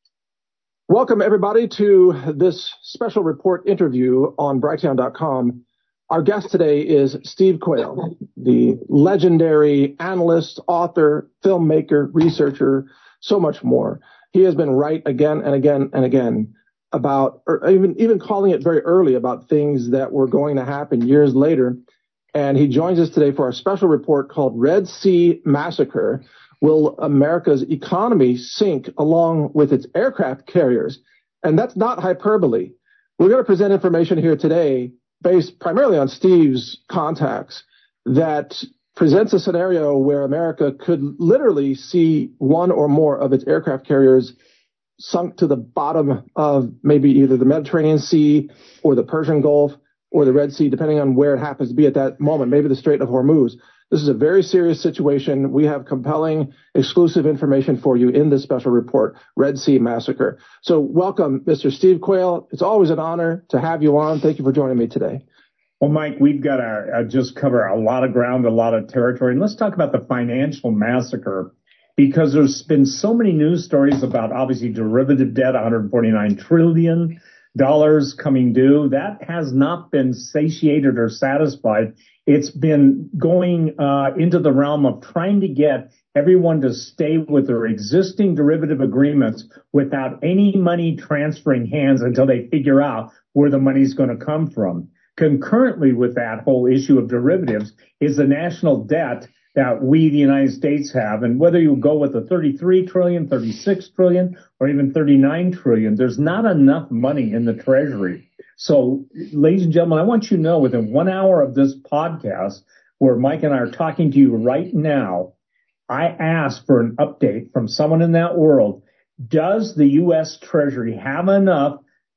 Welcome, everybody, to this special report interview on Brighteon dot com. Our guest today is Steve Quayle, the legendary analyst, author, filmmaker, researcher, so much more. He has been right again and again and again about, or even, even calling it very early about things that were going to happen years later. And he joins us today for our special report called Red Sea Massacre. Will America's economy sink along with its aircraft carriers? And that's not hyperbole. We're going to present information here today based primarily on Steve's contacts that presents a scenario where America could literally see one or more of its aircraft carriers sunk to the bottom of maybe either the Mediterranean Sea or the Persian Gulf or the Red Sea, depending on where it happens to be at that moment, maybe the Strait of Hormuz. This is a very serious situation. We have compelling, exclusive information for you in this special report, Red Sea Massacre. So welcome, Mister Steve Quayle. It's always an honor to have you on. Thank you for joining me today. Well, Mike, we've got to uh, just cover a lot of ground, a lot of territory. And let's talk about the financial massacre, because there's been so many news stories about, obviously, derivative debt, one hundred forty-nine trillion dollars coming due. That has not been satiated or satisfied. It's been going uh, into the realm of trying to get everyone to stay with their existing derivative agreements without any money transferring hands until they figure out where the money's going to come from. Concurrently with that whole issue of derivatives is the national debt that we, the United States, have. And whether you go with the thirty-three trillion, thirty-six trillion, or even thirty-nine trillion, there's not enough money in the Treasury. So, ladies and gentlemen, I want you to know within one hour of this podcast, where Mike and I are talking to you right now, I asked for an update from someone in that world. Does the U S Treasury have enough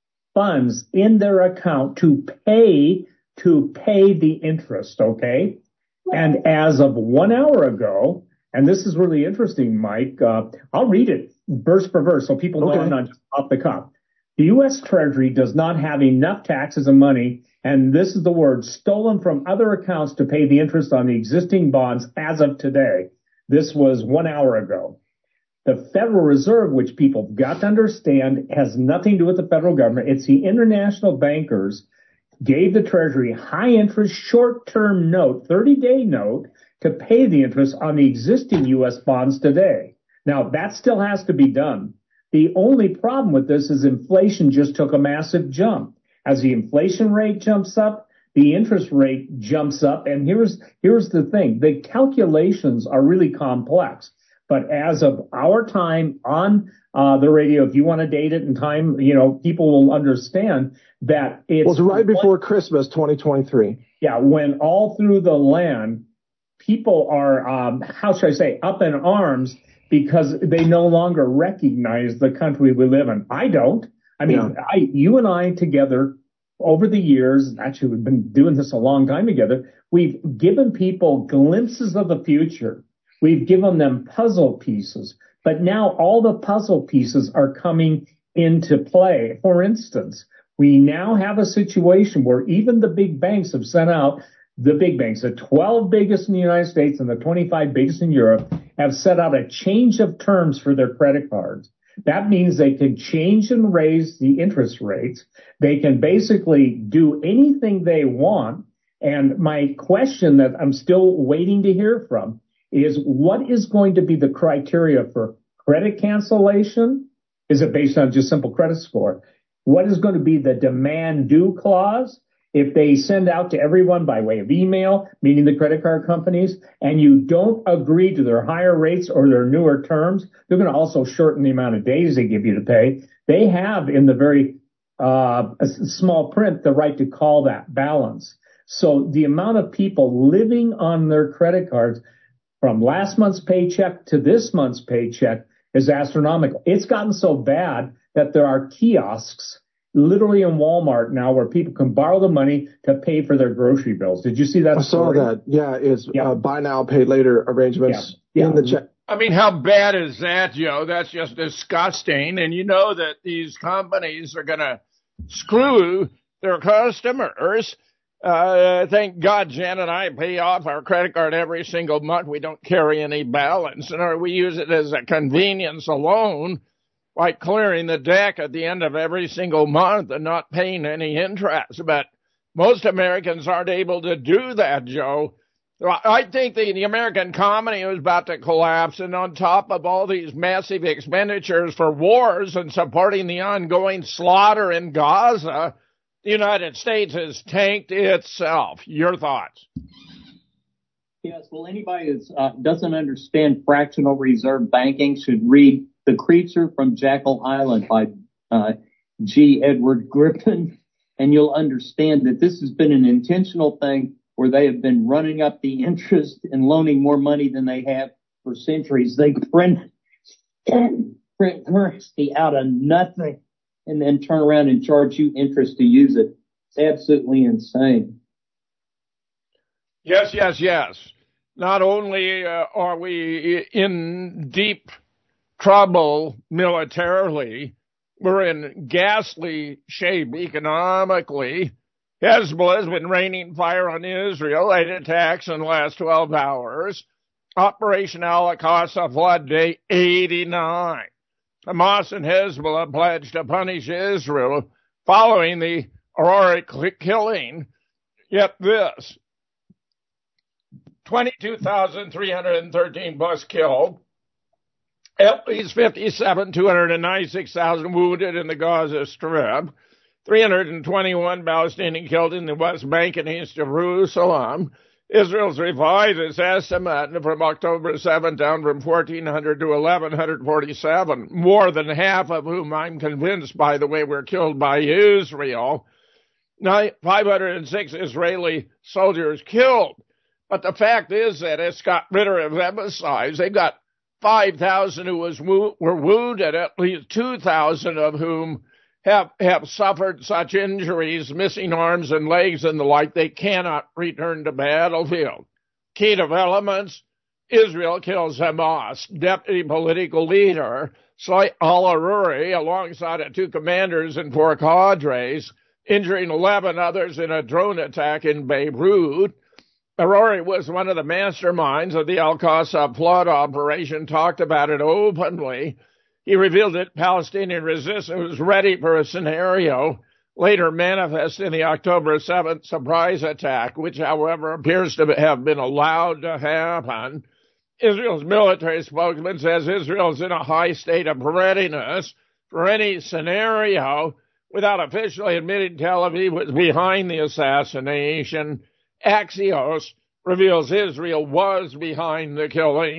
funds in their account to pay, to pay the interest, okay? And as of one hour ago, and this is really interesting, Mike, uh, I'll read it verse for verse so people know okay. I'm not just off the cuff. The U S Treasury does not have enough taxes and money, and this is the word, stolen from other accounts to pay the interest on the existing bonds as of today. This was one hour ago. The Federal Reserve, which people got to understand, has nothing to do with the federal government. It's the international bankers gave the Treasury high interest short-term note, thirty-day note, to pay the interest on the existing U S bonds today. Now, that still has to be done. The only problem with this is inflation just took a massive jump. As the inflation rate jumps up, the interest rate jumps up. And here's, here's the thing. The calculations are really complex. But as of our time on uh, the radio, if you want to date it in time, you know, people will understand that it's... Well, it's right before Christmas, twenty twenty-three. Yeah, when all through the land, people are, um, how should I say, up in arms because they no longer recognize the country we live in. I don't. I mean, yeah. I, you and I together over the years, actually we've been doing this a long time together, we've given people glimpses of the future. We've given them puzzle pieces, but now all the puzzle pieces are coming into play. For instance, we now have a situation where even the big banks have sent out, the big banks, the twelve biggest in the United States and the twenty-five biggest in Europe, have set out a change of terms for their credit cards. That means they can change and raise the interest rates. They can basically do anything they want. And my question that I'm still waiting to hear from is, what is going to be the criteria for credit cancellation? Is it based on just simple credit score? What is going to be the demand due clause? If they send out to everyone by way of email, meaning the credit card companies, and you don't agree to their higher rates or their newer terms, they're going to also shorten the amount of days they give you to pay. They have in the very uh small print the right to call that balance. So the amount of people living on their credit cards from last month's paycheck to this month's paycheck is astronomical. It's gotten so bad that there are kiosks literally in Walmart now where people can borrow the money to pay for their grocery bills. Did you see that I story? saw that. Yeah, it's yeah. Uh, buy now, pay later arrangements yeah. in yeah. the check. I mean, how bad is that, Joe? That's just disgusting. And you know that these companies are going to screw their customers. Uh, thank God Jen and I pay off our credit card every single month. We don't carry any balance, and or we use it as a convenience alone, like clearing the deck at the end of every single month and not paying any interest. But most Americans aren't able to do that, Joe. I think the, the American economy is about to collapse, and on top of all these massive expenditures for wars and supporting the ongoing slaughter in Gaza, the United States has tanked itself. Your thoughts? Yes, well, anybody who uh, doesn't understand fractional reserve banking should read The Creature from Jekyll Island by uh, G. Edward Griffin, and you'll understand that this has been an intentional thing where they have been running up the interest and loaning more money than they have for centuries. They print, print currency out of nothing and then turn around and charge you interest to use it. It's absolutely insane. Yes, yes, yes. Not only uh, are we in deep trouble militarily, we're in ghastly shape economically. Hezbollah has been raining fire on Israel, eight attacks in the last twelve hours. Operation Al-Aqsa Flood Day eighty-nine. Hamas and Hezbollah pledged to punish Israel following the Aurora killing. Yet this, twenty-two thousand three hundred thirteen plus killed, at least fifty-seven, two hundred ninety-six thousand wounded in the Gaza Strip, three hundred twenty-one Palestinians killed in the West Bank and East Jerusalem. Israel's revised its estimate from October seventh down from fourteen hundred to eleven forty-seven, more than half of whom I'm convinced, by the way, were killed by Israel. Now, five hundred six Israeli soldiers killed. But the fact is that it's got rid of emphasized. They got five thousand who was wo- were wounded, at least two thousand of whom have have suffered such injuries, missing arms and legs and the like, they cannot return to battlefield. Key developments: Israel kills Hamas deputy political leader Saif al-Aruri alongside of two commanders and four cadres, injuring eleven others in a drone attack in Beirut. Aruri was one of the masterminds of the Al-Aqsa flood operation, talked about it openly. He revealed that Palestinian resistance was ready for a scenario later manifest in the October seventh surprise attack, which, however, appears to have been allowed to happen. Israel's military spokesman says Israel is in a high state of readiness for any scenario, without officially admitting Tel Aviv was behind the assassination. Axios reveals Israel was behind the killing.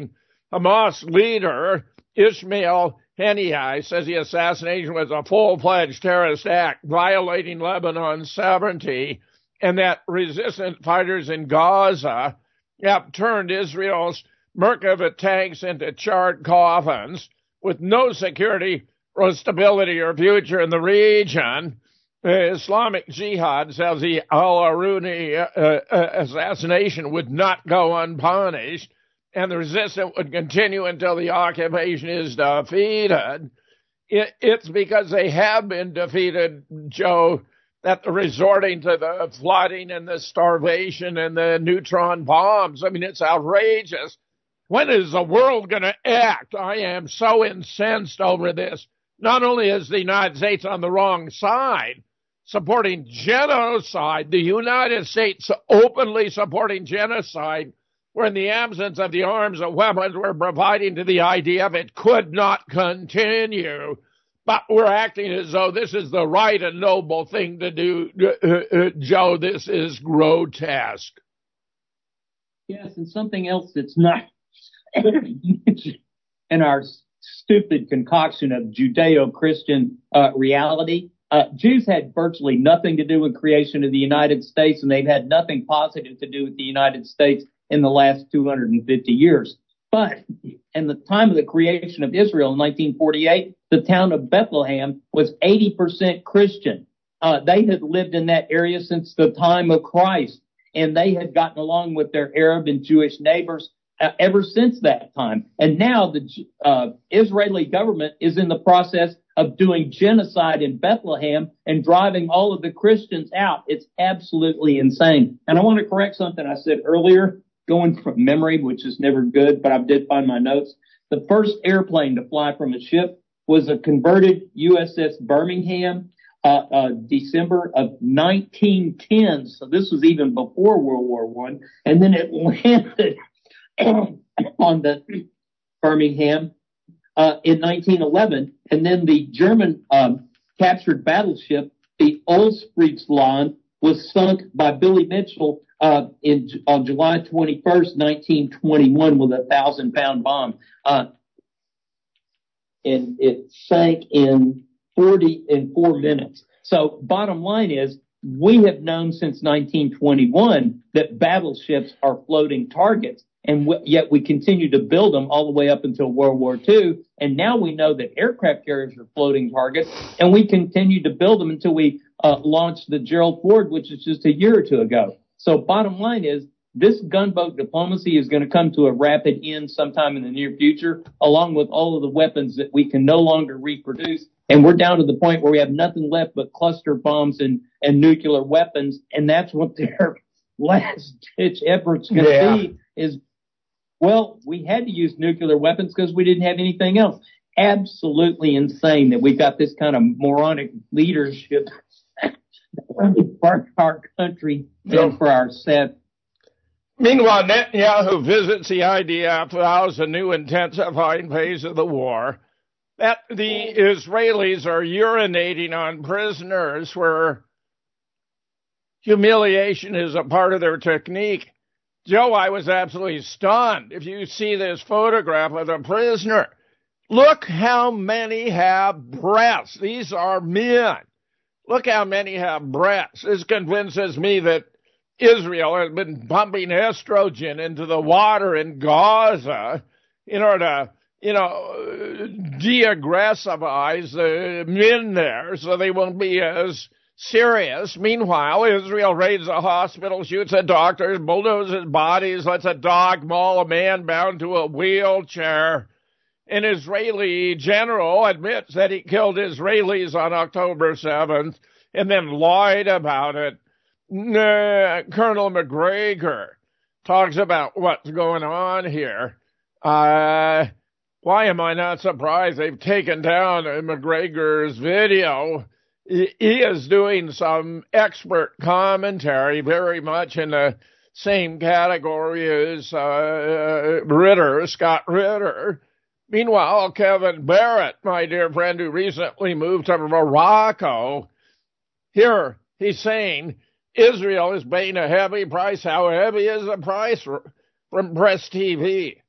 Hamas leader Ismail Haniyeh says the assassination was a full-fledged terrorist act violating Lebanon's sovereignty, and that resistant fighters in Gaza have turned Israel's Merkava tanks into charred coffins with no security or stability or future in the region. The Islamic Jihad says the al-Aruni uh, uh, assassination would not go unpunished, and the resistance would continue until the occupation is defeated. It, it's because they have been defeated, Joe, that they're resorting to the flooding and the starvation and the neutron bombs. I mean, it's outrageous. When is the world going to act? I am so incensed over this. Not only is the United States on the wrong side, supporting genocide, the United States openly supporting genocide, where in the absence of the arms and weapons we're providing to the I D F, it could not continue. But we're acting as though this is the right and noble thing to do. Uh, uh, Joe, this is grotesque. Yes, and something else that's not in our stupid concoction of Judeo-Christian uh, reality. Uh, Jews had virtually nothing to do with creation of the United States, and they've had nothing positive to do with the United States in the last two hundred fifty years. But in the time of the creation of Israel in nineteen forty-eight, the town of Bethlehem was eighty percent Christian. Uh, they had lived in that area since the time of Christ, and they had gotten along with their Arab and Jewish neighbors uh, ever since that time. And now the uh, Israeli government is in the process of doing genocide in Bethlehem and driving all of the Christians out. It's absolutely insane. And I want to correct something I said earlier, going from memory, which is never good, but I did find my notes. The first airplane to fly from a ship was a converted U S S Birmingham, uh, uh, December of nineteen ten. So this was even before World War One. And then it landed on the Birmingham uh, in nineteen eleven. And then the German um, captured battleship, the Ostfriesland, was sunk by Billy Mitchell uh, in on July twenty-first, nineteen twenty-one, with a thousand pound bomb. Uh, and it sank in forty in four minutes. So bottom line is, we have known since nineteen twenty-one that battleships are floating targets, and w- yet we continue to build them all the way up until World War Two. And now we know that aircraft carriers are floating targets, and we continue to build them until we uh, launched the Gerald Ford, which is just a year or two ago. So bottom line is, this gunboat diplomacy is going to come to a rapid end sometime in the near future, along with all of the weapons that we can no longer reproduce. And we're down to the point where we have nothing left but cluster bombs and, and nuclear weapons. And that's what their last ditch effort's going to yeah. be is, well, we had to use nuclear weapons because we didn't have anything else. Absolutely insane that we've got this kind of moronic leadership for our country and for our set. Meanwhile, Netanyahu visits the I D F, vows a new intensifying phase of the war, that the Israelis are urinating on prisoners where humiliation is a part of their technique. Joe, I was absolutely stunned. If you see this photograph of the prisoner, look how many have breasts. These are men. Look how many have breasts. This convinces me that Israel has been pumping estrogen into the water in Gaza in order to, you know, de-aggressivize the men there so they won't be as serious. Meanwhile, Israel raids a hospital, shoots at doctors, bulldozes bodies, lets a dog maul a man bound to a wheelchair. An Israeli general admits that he killed Israelis on October seventh and then lied about it. Nah, Colonel McGregor talks about what's going on here. Uh, why am I not surprised they've taken down McGregor's video? He is doing some expert commentary, very much in the same category as uh, Ritter, Scott Ritter. Meanwhile, Kevin Barrett, my dear friend who recently moved to Morocco, here he's saying Israel is paying a heavy price. How heavy is the price? From Press T V.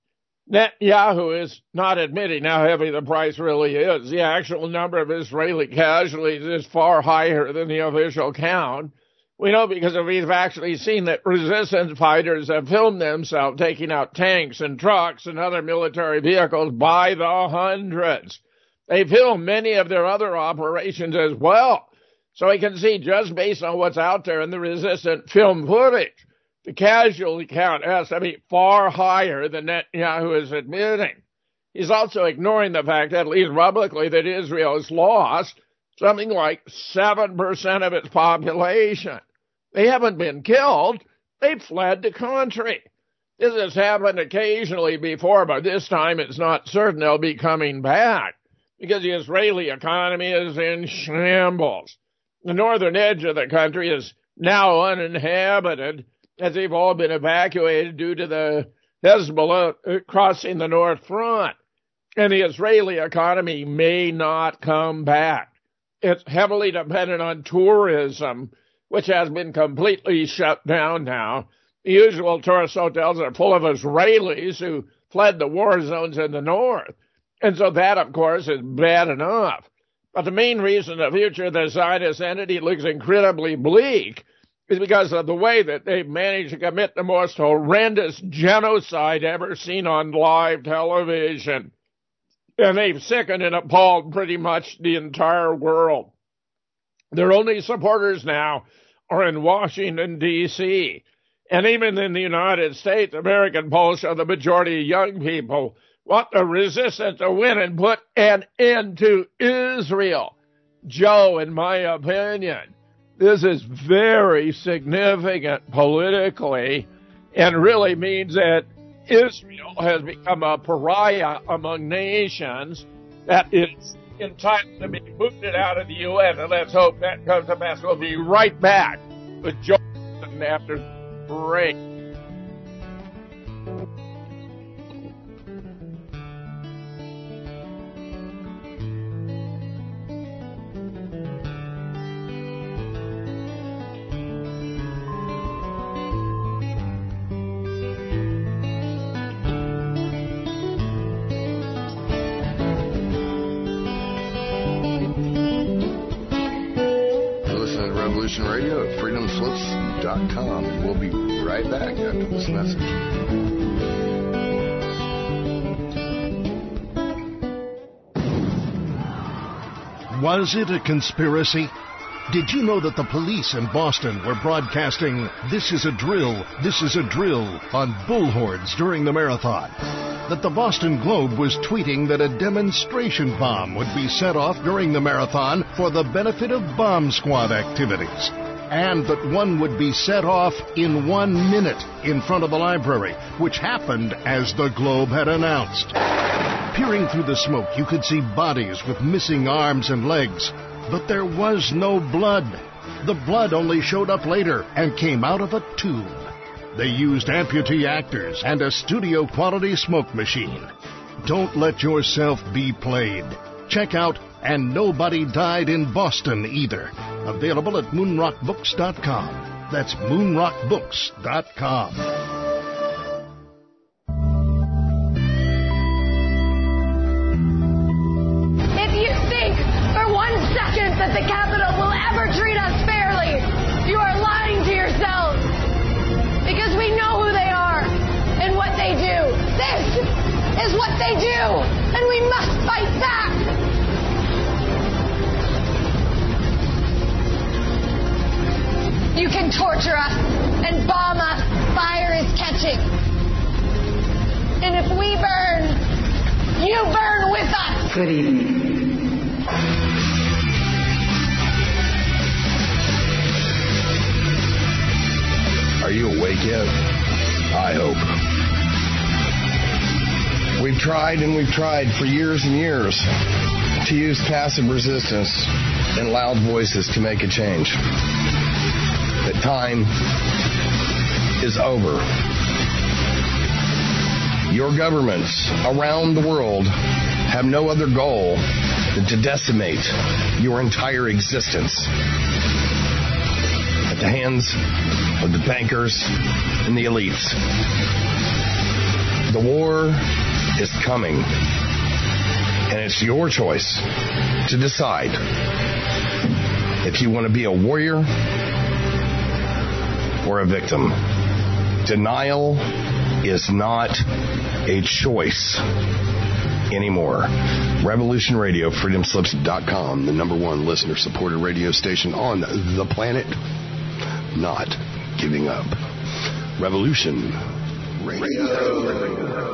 Netanyahu is not admitting how heavy the price really is. The actual number of Israeli casualties is far higher than the official count. We know because we've actually seen that resistance fighters have filmed themselves taking out tanks and trucks and other military vehicles by the hundreds. They filmed many of their other operations as well. So we can see just based on what's out there in the resistant film footage, the casualty count has to be far higher than Netanyahu is admitting. He's also ignoring the fact, at least publicly, that Israel has lost something like seven percent of its population. They haven't been killed. They've fled the country. This has happened occasionally before, but this time it's not certain they'll be coming back because the Israeli economy is in shambles. The northern edge of the country is now uninhabited, as they've all been evacuated due to the Hezbollah crossing the north front. And the Israeli economy may not come back. It's heavily dependent on tourism, which has been completely shut down now. The usual tourist hotels are full of Israelis who fled the war zones in the north. And so that, of course, is bad enough. But the main reason the future of the Zionist entity looks incredibly bleak is because of the way that they've managed to commit the most horrendous genocide ever seen on live television. And they've sickened and appalled pretty much the entire world. Their only supporters now are in Washington, D C And even in the United States, American polls show the majority of young people want the resistance to win and put an end to Israel. Joe, in my opinion, this is very significant politically and really means that Israel has become a pariah among nations that is entitled to be booted out of the U N. And let's hope that comes to pass. We'll be right back with Joe after the break. Radio at freedom slips dot com. And we'll be right back after this message. Was it a conspiracy? Did you know that the police in Boston were broadcasting "This is a drill, this is a drill" on bullhorns during the marathon? That the Boston Globe was tweeting that a demonstration bomb would be set off during the marathon for the benefit of bomb squad activities? And that one would be set off in one minute in front of the library, which happened as the Globe had announced. Peering through the smoke, you could see bodies with missing arms and legs. But there was no blood. The blood only showed up later and came out of a tube. They used amputee actors and a studio-quality smoke machine. Don't let yourself be played. Check out And Nobody Died in Boston Either. Available at moonrock books dot com. That's moonrock books dot com. If you think for one second that the Capitol will ever treat us fairly, you are lying to yourselves. Because we know who they are and what they do. This is what they do, and we must fight back. You can torture us and bomb us. Fire is catching. And if we burn, you burn with us. Good evening. Are you awake yet? I hope. We've tried and we've tried for years and years to use passive resistance and loud voices to make a change. The time is over. Your governments around the world have no other goal than to decimate your entire existence at the hands of the bankers and the elites. The war is coming. And it's your choice to decide if you want to be a warrior or a victim. Denial is not a choice anymore. Revolution Radio, freedom slips dot com, the number one listener-supported radio station on the planet. Not giving up. Revolution Radio.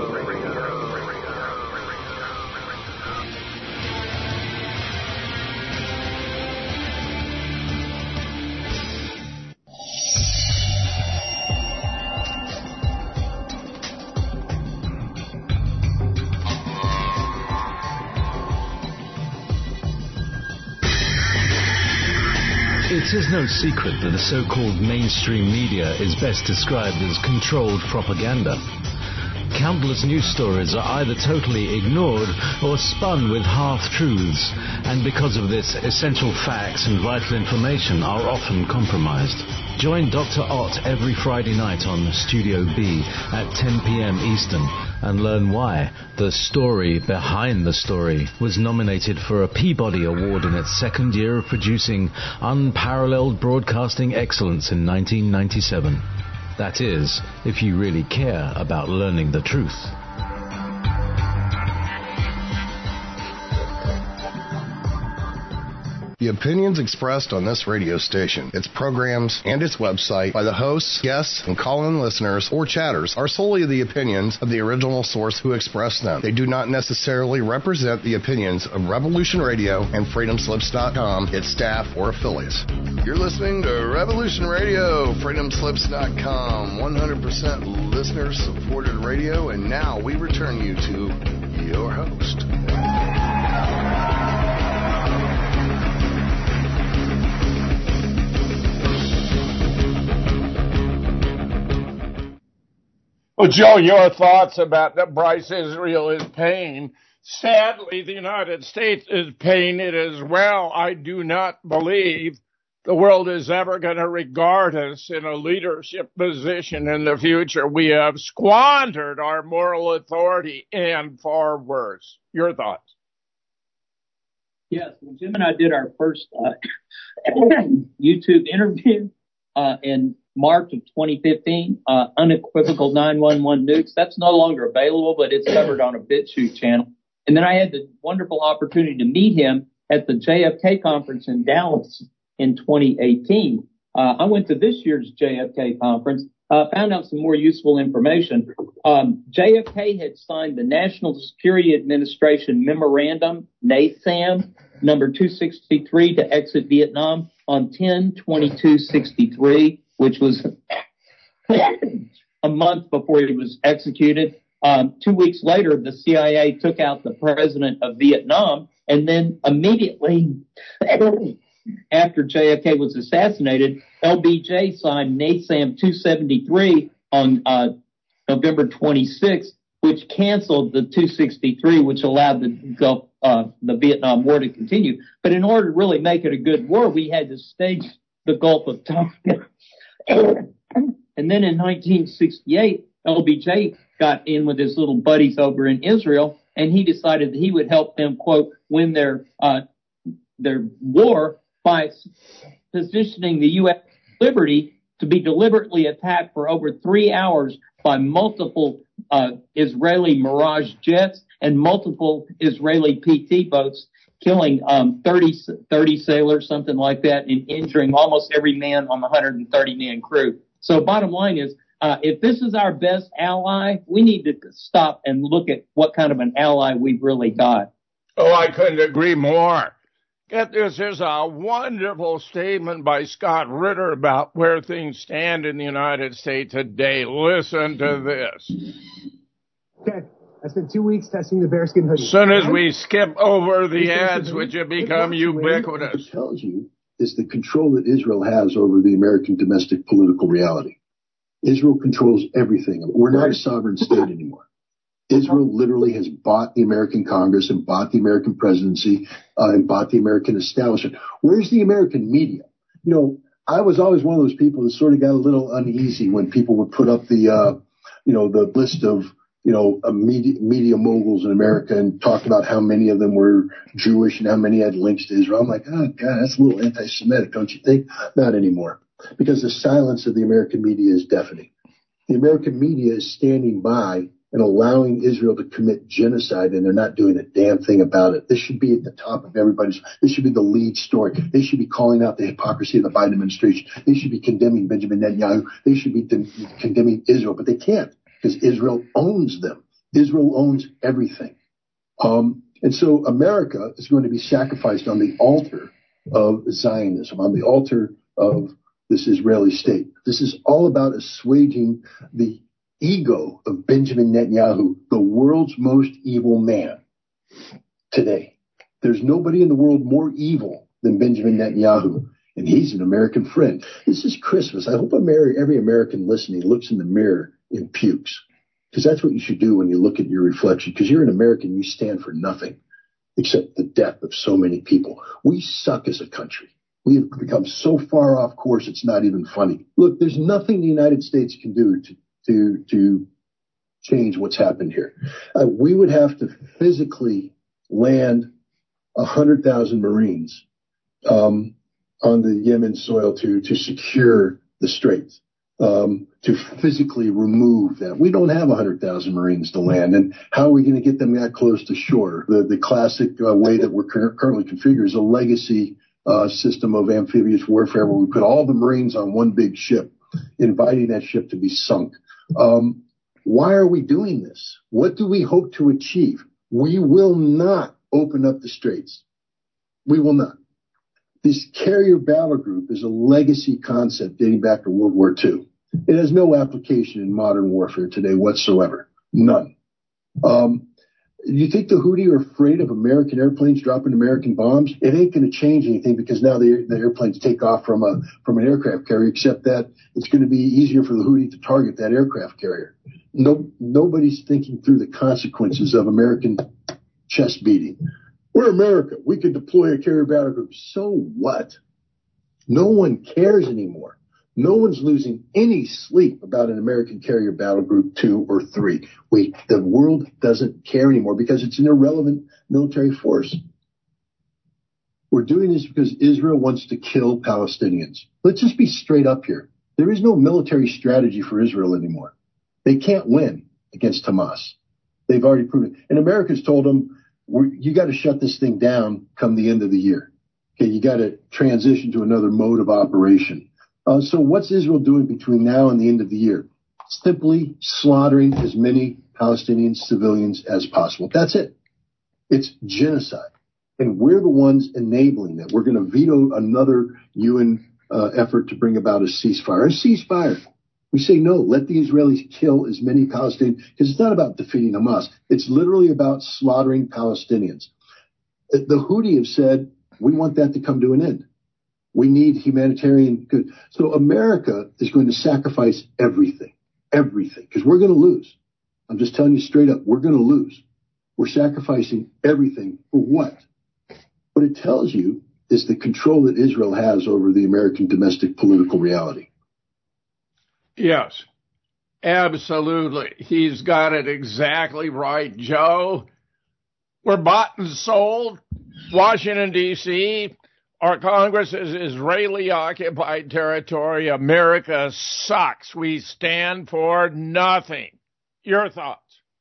It is no secret that the so-called mainstream media is best described as controlled propaganda. Countless news stories are either totally ignored or spun with half-truths, and because of this, essential facts and vital information are often compromised. Join Doctor Ott every Friday night on Studio B at ten p.m. Eastern and learn why The Story Behind the Story was nominated for a Peabody Award in its second year of producing unparalleled broadcasting excellence in nineteen ninety-seven. That is, if you really care about learning the truth. The opinions expressed on this radio station, its programs, and its website by the hosts, guests, and call-in listeners or chatters are solely the opinions of the original source who expressed them. They do not necessarily represent the opinions of Revolution Radio and freedom slips dot com, its staff, or affiliates. You're listening to Revolution Radio, freedom slips dot com, one hundred percent listener-supported radio, and now we return you to your host. Well, Joe, your thoughts about that Bryce Israel is paying. Sadly, the United States is paying it as well. I do not believe the world is ever going to regard us in a leadership position in the future. We have squandered our moral authority and far worse. Your thoughts? Yes, well, Jim and I did our first uh, YouTube interview uh, in March of twenty fifteen, uh, unequivocal nine one one nukes. That's no longer available, but it's covered on a BitChute channel. And then I had the wonderful opportunity to meet him at the J F K conference in Dallas in twenty eighteen. Uh, I went to this year's J F K conference, uh, found out some more useful information. Um, J F K had signed the National Security Administration Memorandum, NASAM, number two sixty-three to exit Vietnam on ten twenty-two sixty-three. Which was a month before he was executed. Um, two weeks later, the C I A took out the president of Vietnam, and then immediately after J F K was assassinated, L B J signed NASAM two seventy-three on uh, November twenty-sixth, which canceled the two sixty-three, which allowed the Gulf, uh, the Vietnam War to continue. But in order to really make it a good war, we had to stage the Gulf of Tonkin. And then in nineteen sixty-eight, L B J got in with his little buddies over in Israel, and he decided that he would help them, quote, win their uh, their war by positioning the U S Liberty to be deliberately attacked for over three hours by multiple uh, Israeli Mirage jets and multiple Israeli P T boats, killing um, thirty, thirty sailors, something like that, and injuring almost every man on the one hundred thirty man crew. So bottom line is, uh, if this is our best ally, we need to stop and look at what kind of an ally we've really got. Oh, I couldn't agree more. Get this, there's a wonderful statement by Scott Ritter about where things stand in the United States today. Listen to this. Okay. I spent two weeks testing the bearskin hoodie. As soon as we skip over the ads, which have become ubiquitous. What it tells you is the control that Israel has over the American domestic political reality. Israel controls everything. We're not a sovereign state anymore. Israel literally has bought the American Congress and bought the American presidency uh, and bought the American establishment. Where's the American media? You know, I was always one of those people that sort of got a little uneasy when people would put up the, uh, you know, the list of you know, uh, media, media moguls in America and talked about how many of them were Jewish and how many had links to Israel. I'm like, oh, God, that's a little anti-Semitic, don't you think? Not anymore. Because the silence of the American media is deafening. The American media is standing by and allowing Israel to commit genocide, and they're not doing a damn thing about it. This should be at the top of everybody's, this should be the lead story. They should be calling out the hypocrisy of the Biden administration. They should be condemning Benjamin Netanyahu. They should be de- condemning Israel, but they can't because Israel owns them. Israel owns everything. Um, and so America is going to be sacrificed on the altar of Zionism, on the altar of this Israeli state. This is all about assuaging the ego of Benjamin Netanyahu, the world's most evil man today. There's nobody in the world more evil than Benjamin Netanyahu, and he's an American friend. This is Christmas. I hope every American listening looks in the mirror and pukes, because that's what you should do when you look at your reflection, because you're an American. You stand for nothing except the death of so many people. We suck as a country. We have become so far off course, it's not even funny. Look, there's nothing the United States can do to to to change what's happened here. Uh, we would have to physically land one hundred thousand Marines um, on the Yemen soil to to secure the Straits, um, to physically remove them. We don't have one hundred thousand Marines to land, and how are we going to get them that close to shore? The, the classic uh, way that we're cur- currently configured is a legacy uh, system of amphibious warfare where we put all the Marines on one big ship, inviting that ship to be sunk. Um, why are we doing this? What do we hope to achieve? We will not open up the Straits. We will not. This carrier battle group is a legacy concept dating back to World War Two. It has no application in modern warfare today whatsoever. None. Um, you think the Houthi are afraid of American airplanes dropping American bombs? It ain't going to change anything because now the, the airplanes take off from a from an aircraft carrier, except that it's going to be easier for the Houthi to target that aircraft carrier. No, nobody's thinking through the consequences of American chest beating. We're America. We could deploy a carrier battle group. So what? No one cares anymore. No one's losing any sleep about an American carrier battle group two or three. We, the world doesn't care anymore because it's an irrelevant military force. We're doing this because Israel wants to kill Palestinians. Let's just be straight up here. There is no military strategy for Israel anymore. They can't win against Hamas. They've already proven it. And America's told them, we're, you got to shut this thing down come the end of the year. Okay, you got to transition to another mode of operation. Uh, so what's Israel doing between now and the end of the year? Simply slaughtering as many Palestinian civilians as possible. That's it. It's genocide. And we're the ones enabling it. We're going to veto another U N uh, effort to bring about a ceasefire. A ceasefire. We say no, let the Israelis kill as many Palestinians, because it's not about defeating Hamas. It's literally about slaughtering Palestinians. The Houthi have said, we want that to come to an end. We need humanitarian good. So America is going to sacrifice everything, everything, because we're going to lose. I'm just telling you straight up, we're going to lose. We're sacrificing everything for what? What it tells you is the control that Israel has over the American domestic political reality. Yes, absolutely. He's got it exactly right, Joe. We're bought and sold. Washington, D C, our Congress is Israeli-occupied territory. America sucks. We stand for nothing. Your thoughts?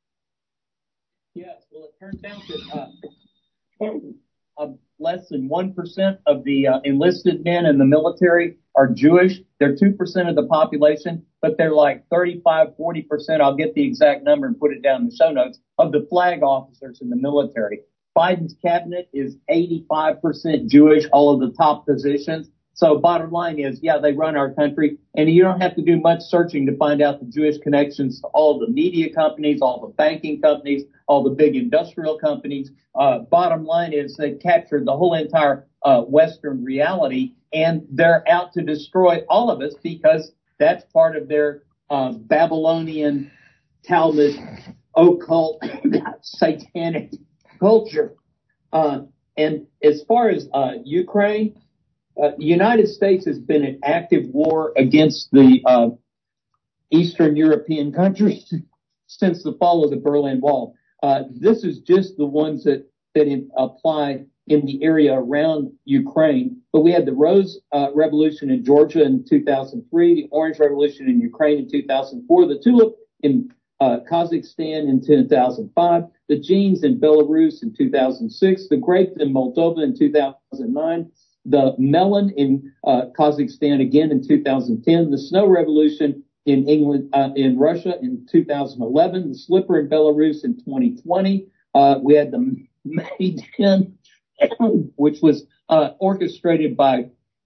Yes, well, it turns out that uh, uh, less than one percent of the uh, enlisted men in the military are Jewish. They're two percent of the population, but they're like thirty-five, forty percent. I'll get the exact number and put it down in the show notes of the flag officers in the military. Biden's cabinet is eighty-five percent Jewish, all of the top positions. So bottom line is, yeah, they run our country, and you don't have to do much searching to find out the Jewish connections to all the media companies, all the banking companies, all the big industrial companies. Uh, bottom line is they captured the whole entire uh, Western reality, and they're out to destroy all of us because that's part of their uh, Babylonian, Talmud, occult, satanic culture. Uh, and as far as uh, Ukraine, uh, the United States has been in active war against the uh, Eastern European countries since the fall of the Berlin Wall. Uh, this is just the ones that, that in, apply in the area around Ukraine. But we had the Rose uh, Revolution in Georgia in two thousand three, the Orange Revolution in Ukraine in two thousand four, the Tulip in uh, Kazakhstan in two thousand five, the Jeans in Belarus in two thousand six, the Grape in Moldova in two thousand nine, the Melon in uh, Kazakhstan again in two thousand ten, the Snow Revolution in England, uh, in Russia in two thousand eleven, the Slipper in Belarus in twenty twenty. Uh, we had the Maidan, which was uh, orchestrated by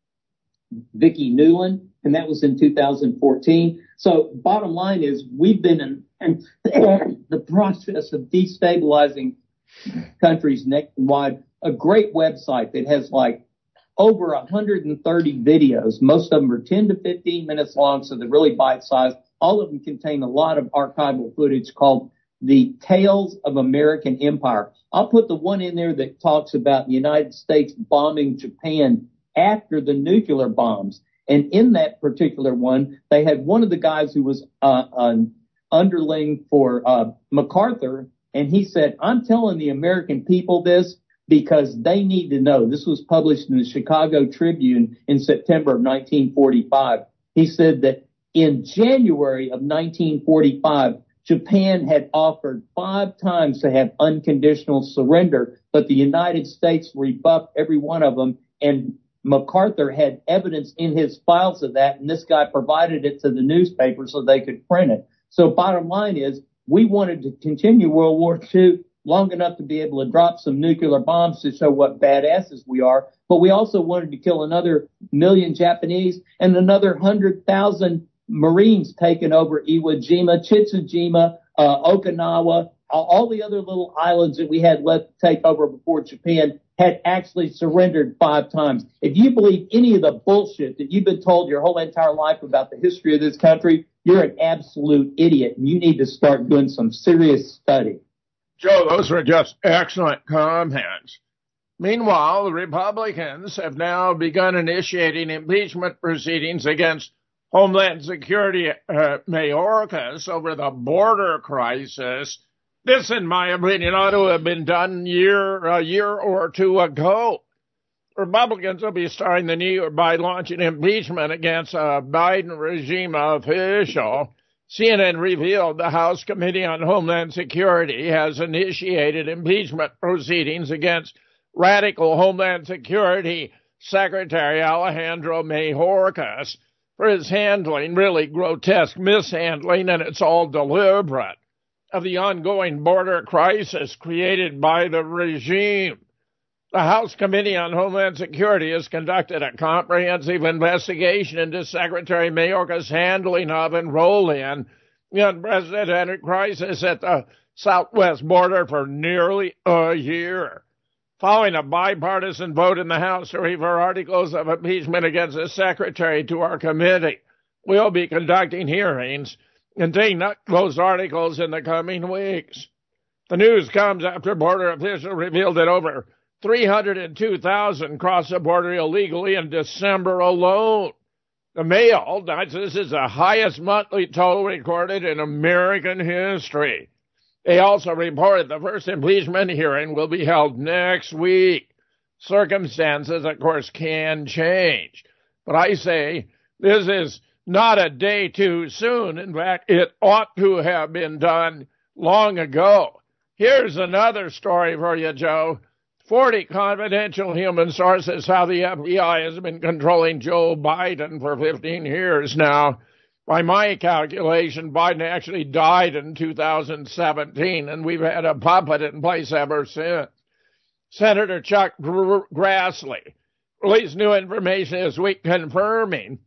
Vicki Nuland, and that was in two thousand fourteen. So bottom line is we've been in, in the process of destabilizing countries nationwide. A great website that has like over one hundred thirty videos. Most of them are ten to fifteen minutes long, so they're really bite-sized. All of them contain a lot of archival footage called The Tales of American Empire. I'll put the one in there that talks about the United States bombing Japan after the nuclear bombs. And in that particular one, they had one of the guys who was uh, an underling for uh, MacArthur, and he said, I'm telling the American people this because they need to know. This was published in the Chicago Tribune in September of nineteen forty-five. He said that in January of nineteen forty-five, Japan had offered five times to have unconditional surrender, but the United States rebuffed every one of them, and MacArthur had evidence in his files of that, and this guy provided it to the newspaper so they could print it. So bottom line is, we wanted to continue World War Two long enough to be able to drop some nuclear bombs to show what badasses we are, but we also wanted to kill another million Japanese and another one hundred thousand Marines taken over Iwo Jima, Tsushima, uh, Okinawa, all the other little islands that we had left to take over before Japan had actually surrendered five times. If you believe any of the bullshit that you've been told your whole entire life about the history of this country, you're an absolute idiot, and you need to start doing some serious study. Joe, those were just excellent comments. Meanwhile, the Republicans have now begun initiating impeachment proceedings against Homeland Security uh, Mayorkas over the border crisis. This, in my opinion, ought to have been done year, a year or two ago. Republicans will be starting the new year by launching impeachment against a Biden regime official. C N N revealed the House Committee on Homeland Security has initiated impeachment proceedings against radical Homeland Security Secretary Alejandro Mayorkas for his handling, really grotesque mishandling, and it's all deliberate, of the ongoing border crisis created by the regime. The House Committee on Homeland Security has conducted a comprehensive investigation into Secretary Mayorkas' handling of and role in the unprecedented crisis at the southwest border for nearly a year. Following a bipartisan vote in the House to refer articles of impeachment against the Secretary to our committee, we'll be conducting hearings and taking up those articles in the coming weeks. The news comes after border officials revealed that over three hundred two thousand crossed the border illegally in December alone. The Mail notes this is the highest monthly total recorded in American history. They also reported the first impeachment hearing will be held next week. Circumstances, of course, can change. But I say this is not a day too soon. In fact, it ought to have been done long ago. Here's another story for you, Joe. forty confidential human sources how the F B I has been controlling Joe Biden for fifteen years now. By my calculation, Biden actually died in two thousand seventeen, and we've had a puppet in place ever since. Senator Chuck Grassley released new information this week confirming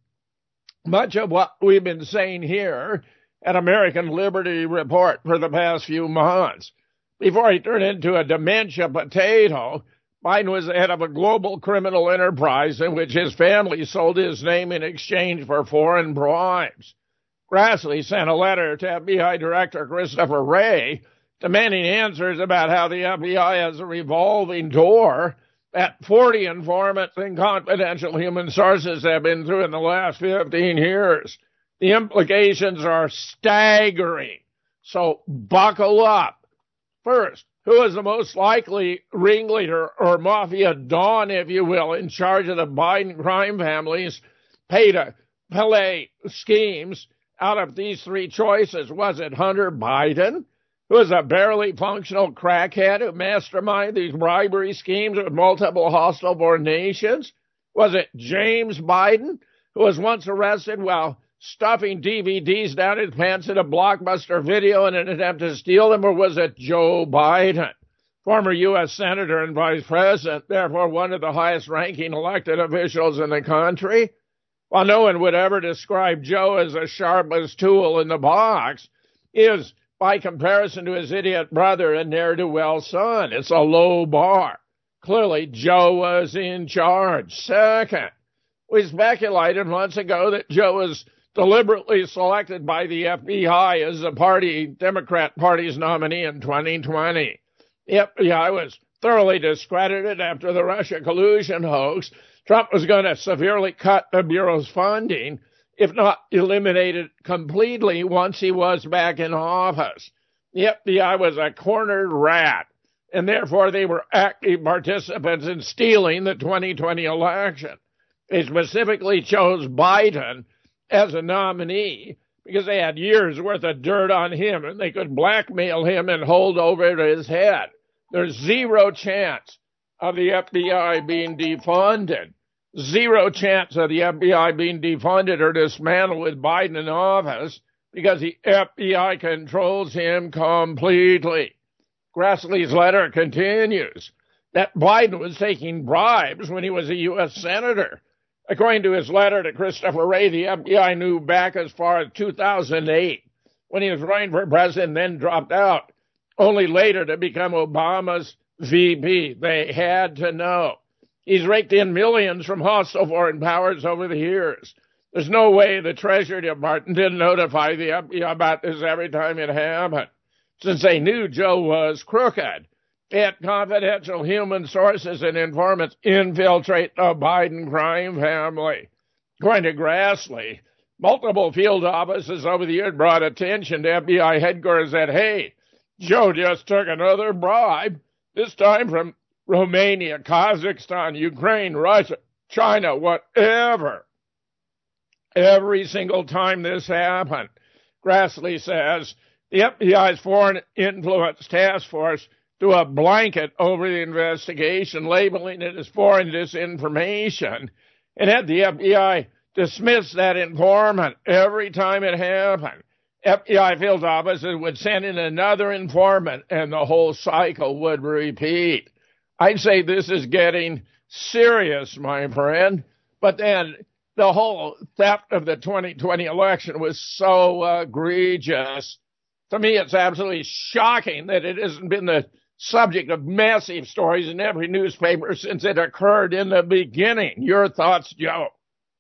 much of what we've been saying here at American Liberty Report for the past few months. Before he turned into a dementia potato, Biden was the head of a global criminal enterprise in which his family sold his name in exchange for foreign bribes. Grassley sent a letter to F B I Director Christopher Wray demanding answers about how the F B I has a revolving door that forty informants and confidential human sources have been through in the last fifteen years. The implications are staggering. So buckle up. First, who is the most likely ringleader or mafia don, if you will, in charge of the Biden crime families paid to play schemes out of these three choices? Was it Hunter Biden, who is a barely functional crackhead who masterminded these bribery schemes with multiple hostile foreign nations? Was it James Biden, who was once arrested while stuffing D V Ds down his pants in a Blockbuster video in an attempt to steal them? Or was it Joe Biden, former U S Senator and Vice President, therefore one of the highest-ranking elected officials in the country? While no one would ever describe Joe as the sharpest tool in the box, he is, by comparison to his idiot brother and ne'er-do-well son, it's a low bar. Clearly, Joe was in charge. Second, we speculated months ago that Joe was deliberately selected by the F B I as the party, Democrat Party's nominee in twenty twenty. The F B I was thoroughly discredited after the Russia collusion hoax. Trump was going to severely cut the Bureau's funding, if not eliminate it completely once he was back in office. The F B I was a cornered rat, and therefore they were active participants in stealing the twenty twenty election. They specifically chose Biden as a nominee because they had years' worth of dirt on him, and they could blackmail him and hold over his head. There's zero chance of the F B I being defunded. Zero chance of the F B I being defunded or dismantled with Biden in office because the F B I controls him completely. Grassley's letter continues that Biden was taking bribes when he was a U S Senator. According to his letter to Christopher Wray, the F B I knew back as far as two thousand eight when he was running for president and then dropped out, only later to become Obama's V P. They had to know. He's raked in millions from hostile foreign powers over the years. There's no way the Treasury Department didn't notify the F B I about this every time it happened. Since they knew Joe was crooked, they had confidential human sources and informants infiltrate the Biden crime family. According to Grassley, multiple field offices over the years brought attention to F B I headquarters that, hey, Joe just took another bribe, this time from Romania, Kazakhstan, Ukraine, Russia, China, whatever. Every single time this happened, Grassley says, the F B I's Foreign Influence Task Force threw a blanket over the investigation, labeling it as foreign disinformation, and had the F B I dismiss that informant every time it happened. F B I field offices would send in another informant, and the whole cycle would repeat. I'd say this is getting serious, my friend. But then the whole theft of the twenty twenty election was so egregious. To me, it's absolutely shocking that it hasn't been the subject of massive stories in every newspaper since it occurred in the beginning. Your thoughts, Joe?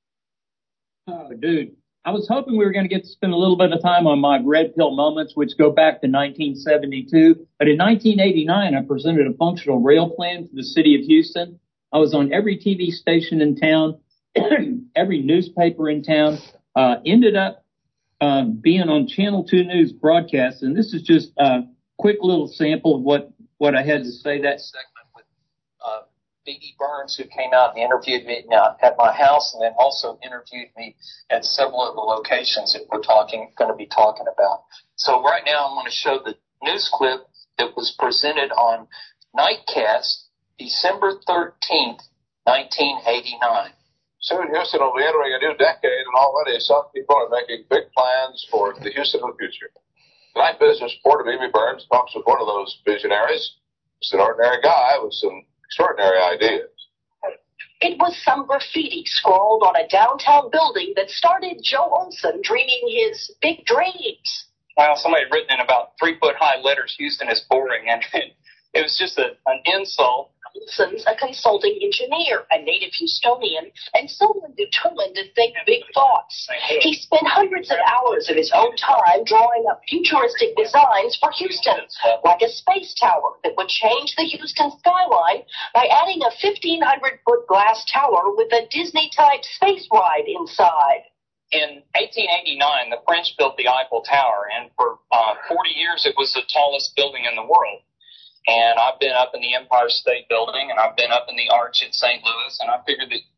Oh, dude. I was hoping we were going to get to spend a little bit of time on my red pill moments, which go back to nineteen seventy-two. But in nineteen eighty-nine, I presented a functional rail plan for the city of Houston. I was on every T V station in town, every newspaper in town, uh, ended up uh, being on Channel two News broadcast. And this is just a quick little sample of what, what I had to say. That segment with uh, B D Burns, who came out and interviewed me uh, at my house, and then also interviewed me at several of the locations that we're talking, going to be talking about. So right now I'm going to show the news clip that was presented on Nightcast, December thirteenth, nineteen eighty-nine. Soon Houston will be entering a new decade, and already some people are making big plans for the Houston of the future. Tonight, business reporter B B Burns talks with one of those visionaries. Just an ordinary guy with some extraordinary ideas. It was some graffiti scrawled on a downtown building that started Joe Olson dreaming his big dreams. Well, somebody had written in about three-foot-high letters, Houston is boring, and it was just a, an insult. Olson's a consulting engineer, a native Houstonian, and someone determined to think big thoughts. He spent hundreds of hours of his own time drawing up futuristic designs for Houston, like a space tower that would change the Houston skyline by adding a fifteen hundred foot glass tower with a Disney-type space ride inside. in eighteen eighty-nine, the French built the Eiffel Tower, and for uh, forty years it was the tallest building in the world. And I've been up in the Empire State Building, and I've been up in the Arch at Saint Louis, and I figured that.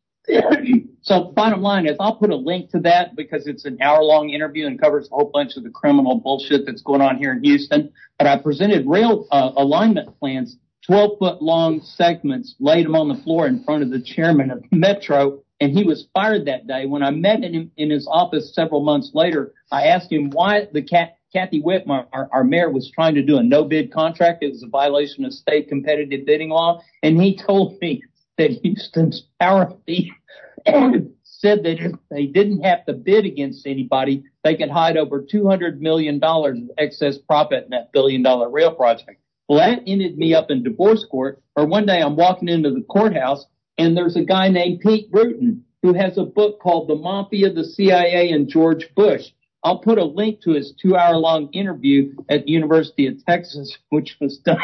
So bottom line is I'll put a link to that because it's an hour-long interview and covers a whole bunch of the criminal bullshit that's going on here in Houston. But I presented rail uh, alignment plans, twelve-foot-long segments, laid them on the floor in front of the chairman of Metro, and he was fired that day. When I met him in his office several months later, I asked him why the cat, Kathy Whitmer, our, our mayor, was trying to do a no-bid contract. It was a violation of state competitive bidding law, and he told me that Houston's power thief said that if they didn't have to bid against anybody, they could hide over two hundred million dollars of excess profit in that billion-dollar rail project. Well, that ended me up in divorce court, or one day I'm walking into the courthouse, and there's a guy named Pete Bruton who has a book called The Mafia, the C I A, and George Bush. I'll put a link to his two-hour-long interview at the University of Texas, which was done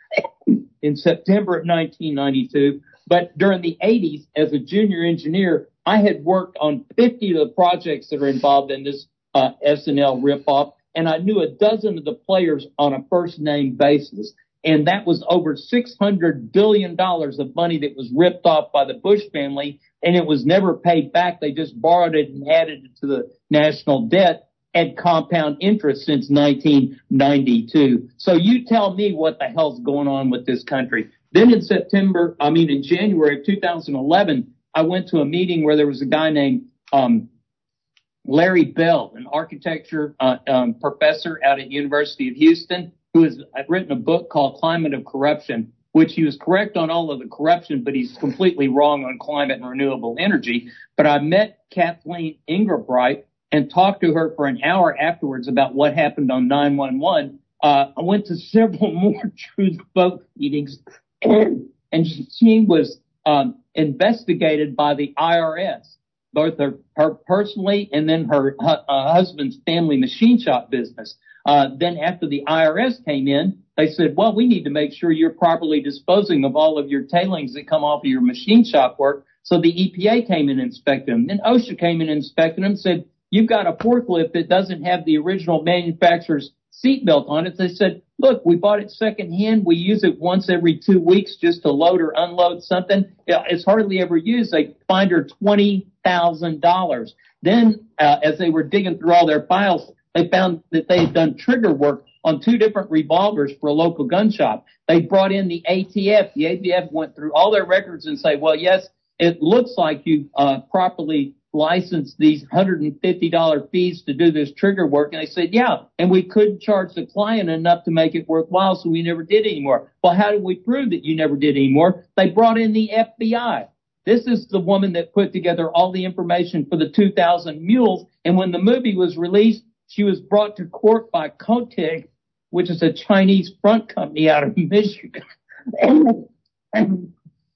in September of nineteen ninety-two. But during the eighties, as a junior engineer, I had worked on fifty of the projects that are involved in this uh, S N L ripoff, and I knew a dozen of the players on a first-name basis. And that was over six hundred billion dollars of money that was ripped off by the Bush family, and it was never paid back. They just borrowed it and added it to the national debt at compound interest since nineteen ninety-two. So you tell me what the hell's going on with this country. Then in September, I mean in January of two thousand eleven, I went to a meeting where there was a guy named um Larry Bell, an architecture uh, um, professor out at University of Houston, who has written a book called Climate of Corruption, which he was correct on all of the corruption, but he's completely wrong on climate and renewable energy. But I met Kathleen Ingebrigtsen and talked to her for an hour afterwards about what happened on nine one one. Uh, I went to several more Truth Vote meetings, and she was um, investigated by the I R S, both her, her personally and then her uh, husband's family machine shop business. Uh, then after the I R S came in, they said, well, we need to make sure you're properly disposing of all of your tailings that come off of your machine shop work. So the E P A came in and inspected them. Then OSHA came in and inspected them and said, you've got a forklift that doesn't have the original manufacturer's seatbelt on it. They said, look, we bought it secondhand. We use it once every two weeks just to load or unload something. It's hardly ever used. They fined her twenty thousand dollars. Then uh, as they were digging through all their files, they found that they had done trigger work on two different revolvers for a local gun shop. They brought in the A T F. The A T F went through all their records and say, well, yes, it looks like you uh, properly licensed these one hundred fifty dollars fees to do this trigger work. And they said, yeah, and we couldn't charge the client enough to make it worthwhile, so we never did anymore. Well, how did we prove that you never did anymore? They brought in the F B I. This is the woman that put together all the information for the two thousand Mules. And when the movie was released, she was brought to court by Kotig, which is a Chinese front company out of Michigan. and, and,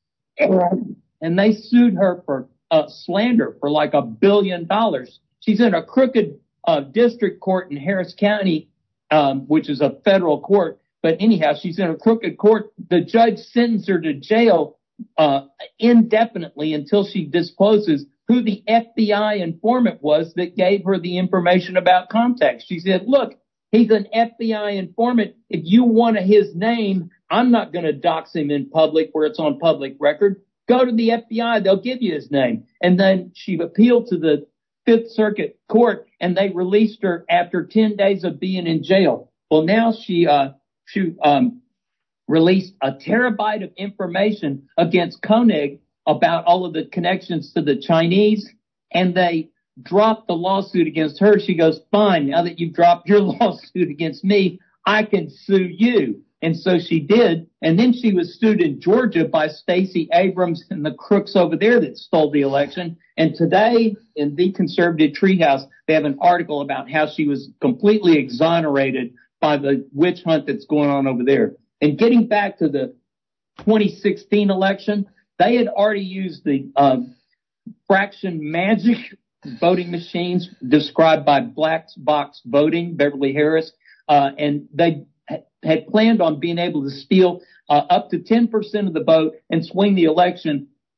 and they sued her for uh, slander for like a billion dollars. She's in a crooked uh, district court in Harris County, um, which is a federal court. But anyhow, she's in a crooked court. The judge sentenced her to jail uh, indefinitely until she discloses who the F B I informant was that gave her the information about contacts. She said, look, he's an F B I informant. If you want his name, I'm not going to dox him in public where it's on public record. Go to the F B I. They'll give you his name. And then she appealed to the Fifth Circuit Court, and they released her after ten days of being in jail. Well, now she, uh, she, um, released a terabyte of information against Koenig about all of the connections to the Chinese, and they dropped the lawsuit against her. She goes, fine, now that you've dropped your lawsuit against me, I can sue you. And so she did. And then she was sued in Georgia by Stacey Abrams and the crooks over there that stole the election. And today in the Conservative Treehouse, they have an article about how she was completely exonerated by the witch hunt that's going on over there. And getting back to the twenty sixteen election, they had already used the uh, fraction magic voting machines described by Black Box Voting, Beverly Harris, uh, and they ha- had planned on being able to steal uh, up to ten percent of the vote and swing the election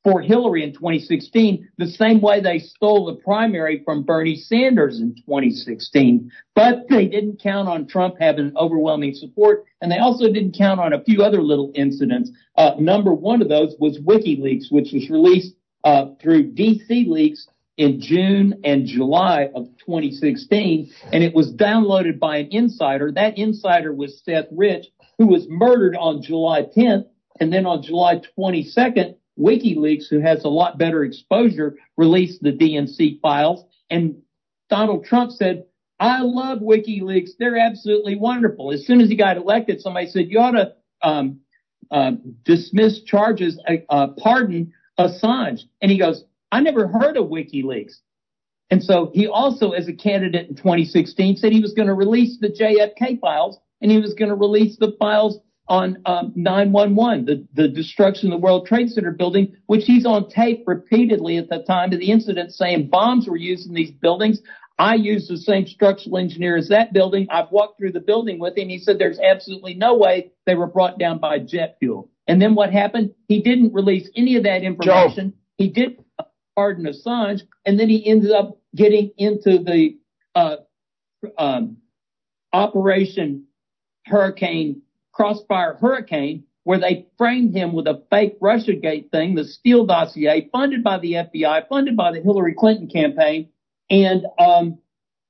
for Hillary in twenty sixteen, the same way they stole the primary from Bernie Sanders in twenty sixteen. But they didn't count on Trump having overwhelming support, and they also didn't count on a few other little incidents. Uh, number one of those was WikiLeaks, which was released uh, through D C Leaks in June and July of twenty sixteen, and it was downloaded by an insider. That insider was Seth Rich, who was murdered on July tenth, and then on July twenty-second, WikiLeaks, who has a lot better exposure, released the D N C files, and Donald Trump said, I love WikiLeaks. They're absolutely wonderful. As soon as he got elected, somebody said, you ought to um, uh, dismiss charges, uh, uh, pardon Assange. And he goes, I never heard of WikiLeaks. And so he also, as a candidate in twenty sixteen, said he was going to release the J F K files, and he was going to release the files on um, nine one one, the, the destruction of the World Trade Center building, which he's on tape repeatedly at the time of the incident saying bombs were used in these buildings. I used the same structural engineer as that building. I've walked through the building with him. He said there's absolutely no way they were brought down by jet fuel. And then what happened? He didn't release any of that information. Joe. He did pardon Assange, and then he ended up getting into the uh, um, Operation Hurricane, Crossfire Hurricane, where they framed him with a fake Russiagate thing, the Steele dossier, funded by the F B I, funded by the Hillary Clinton campaign, and um,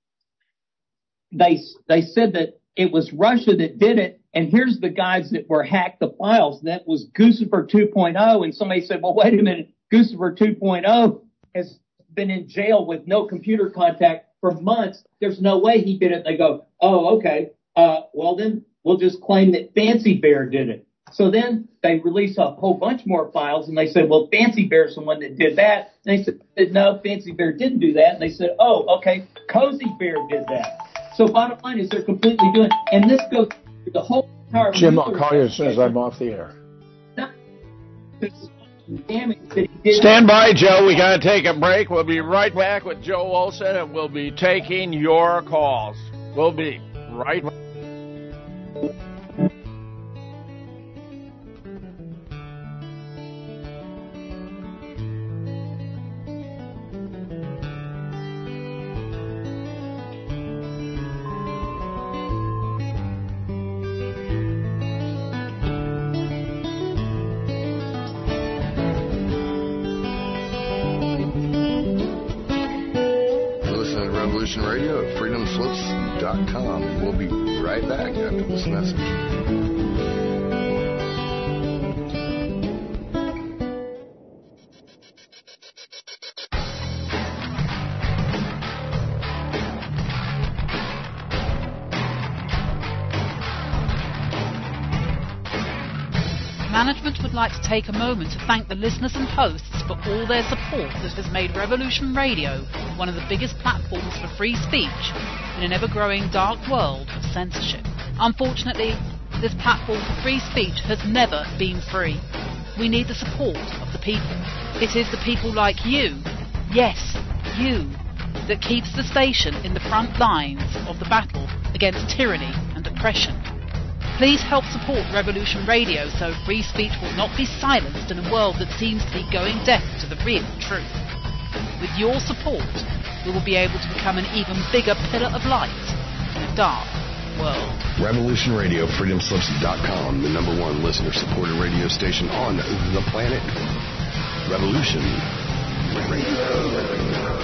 they they said that it was Russia that did it. And here's the guys that were hacked the files. That was Guccifer two point oh. And somebody said, well, wait a minute. Guccifer two point oh has been in jail with no computer contact for months. There's no way he did it. They go, oh, okay. Uh, well, then we'll just claim that Fancy Bear did it. So then they release a whole bunch more files, and they said, well, Fancy Bear's the one that did that. And they said, no, Fancy Bear didn't do that. And they said, oh, okay, Cozy Bear did that. So bottom line is they're completely doing it. And this goes through the whole entire... Jim, I'll call you as soon as I'm off the air. Stand by, Joe. We got to take a break. We'll be right back with Joe Olson, and we'll be taking your calls. We'll be right back. Radio at freedom slips dot com. We'll be right back after this message. Management would like to take a moment to thank the listeners and hosts for all their support that has made Revolution Radio one of the biggest platforms for free speech in an ever-growing dark world of censorship. Unfortunately, this platform for free speech has never been free. We need the support of the people. It is the people like you, yes, you, that keeps the station in the front lines of the battle against tyranny and oppression. Please help support Revolution Radio so free speech will not be silenced in a world that seems to be going deaf to the real truth. With your support, we will be able to become an even bigger pillar of light in a dark world. Revolution Radio, freedom slips dot com, the number one listener-supported radio station on the planet. Revolution Radio.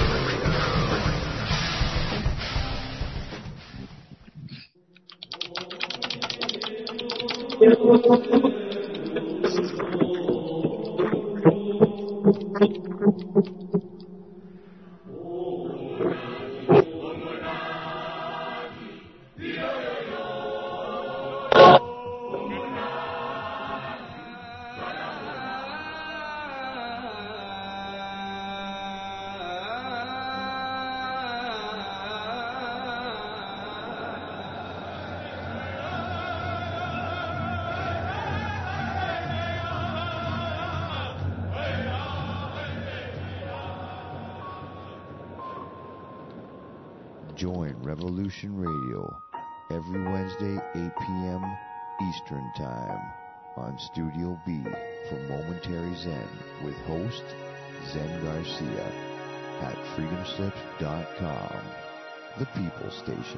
Join Revolution Radio every Wednesday, eight p.m. Eastern Time on Studio B for Momentary Zen with host Zen Garcia at freedom slips dot com, the People Station.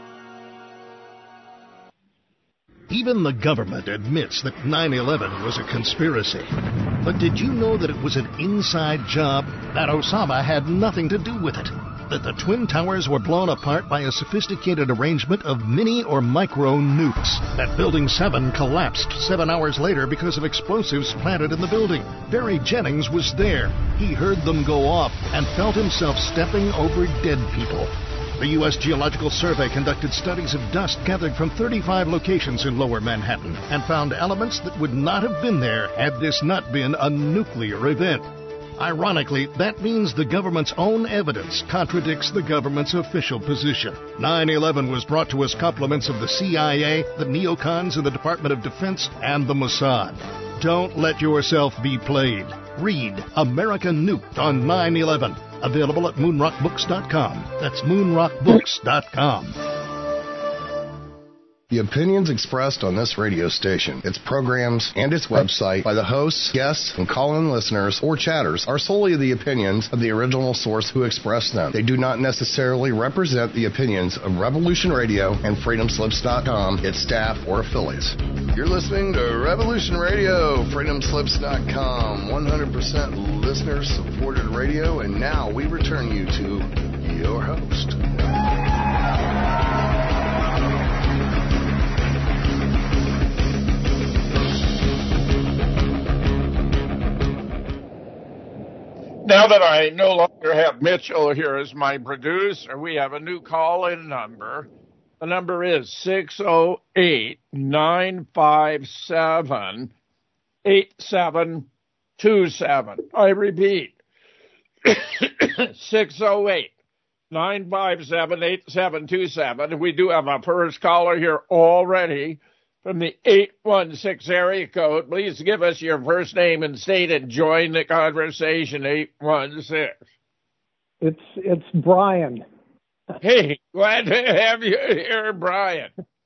Even the government admits that nine eleven was a conspiracy. But did you know that it was an inside job? That Osama had nothing to do with it? That the Twin Towers were blown apart by a sophisticated arrangement of mini or micro nukes? That Building seven collapsed seven hours later because of explosives planted in the building? Barry Jennings was there. He heard them go off and felt himself stepping over dead people. The U S Geological Survey conducted studies of dust gathered from thirty-five locations in Lower Manhattan and found elements that would not have been there had this not been a nuclear event. Ironically, that means the government's own evidence contradicts the government's official position. nine eleven was brought to us compliments of the C I A, the neocons in the Department of Defense, and the Mossad. Don't let yourself be played. Read America Nuked on nine eleven. Available at moon rock books dot com. That's moon rock books dot com. The opinions expressed on this radio station, its programs, and its website by the hosts, guests, and call-in listeners or chatters are solely the opinions of the original source who expressed them. They do not necessarily represent the opinions of Revolution Radio and freedom slips dot com, its staff, or affiliates. You're listening to Revolution Radio, freedom slips dot com, one hundred percent listener-supported radio, and now we return you to your host. Now that I no longer have Mitchell here as my producer, we have a new call-in number. The number is six oh eight, nine five seven, eight seven two seven. I repeat, six oh eight, nine five seven, eight seven two seven. We do have a first caller here already from the eight one six area code. Please give us your first name and state and join the conversation, eight one six. It's it's Brian. Hey, glad to have you here, Brian.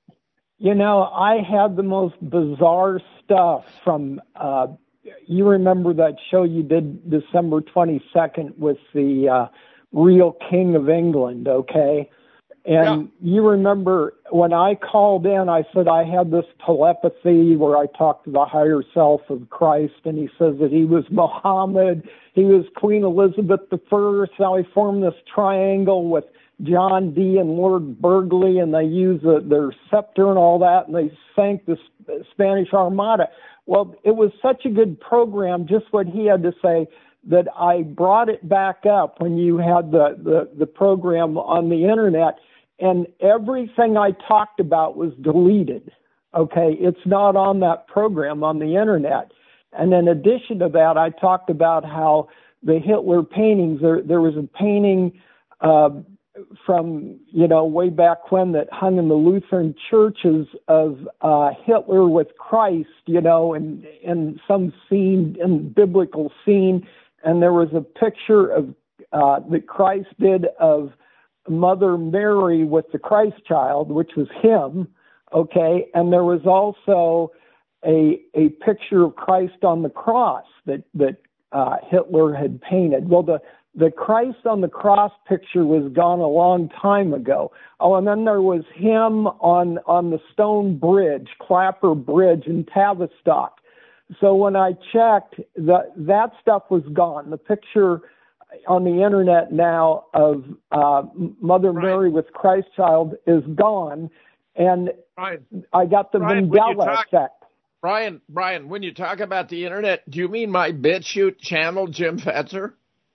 You know, I had the most bizarre stuff from, uh, you remember that show you did December twenty-second with the uh, real King of England, okay? And yeah. You remember when I called in, I said I had this telepathy where I talked to the higher self of Christ, and he says that he was Muhammad, he was Queen Elizabeth the First. Now he formed this triangle with John Dee and Lord Burghley, and they used a, their scepter and all that, and they sank the Spanish Armada. Well, it was such a good program, just what he had to say, that I brought it back up when you had the, the, the program on the internet, and everything I talked about was deleted. Okay, it's not on that program on the internet. And in addition to that, I talked about how the Hitler paintings, there, there was a painting uh, from, you know, way back when that hung in the Lutheran churches of uh, Hitler with Christ, you know, in, in some scene, in biblical scene. And there was a picture of uh, that Christ did of Mother Mary with the Christ child, which was him, okay? And there was also a a picture of Christ on the cross that that uh, Hitler had painted. Well, the the Christ on the cross picture was gone a long time ago. Oh, and then there was him on on the stone bridge, Clapper Bridge in Tavistock. So when I checked, the, that stuff was gone. The picture on the internet now of uh, Mother Brian. Mary with Christ child is gone, and Brian. I got the Brian, Mandela talk, effect. Brian, Brian, when you talk about the internet, do you mean my BitChute channel, Jim Fetzer?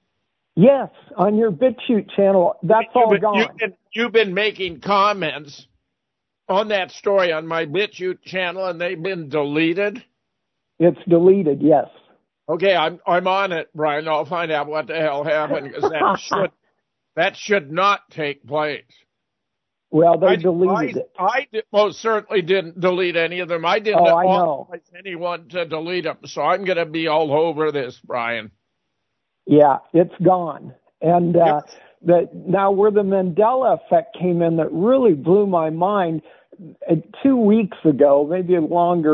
Yes, on your BitChute channel. That's you've all been, gone. You've been, you've been making comments on that story on my BitChute channel, and they've been deleted? It's deleted, yes. Okay, I'm I'm on it, Brian. I'll find out what the hell happened, because that should that should not take place. Well, they I, deleted I, it. I did, most certainly didn't delete any of them. I didn't oh, I authorize anyone to delete them, so I'm going to be all over this, Brian. Yeah, it's gone. And uh, yep. the, now where the Mandela effect came in that really blew my mind, uh, two weeks ago, maybe longer,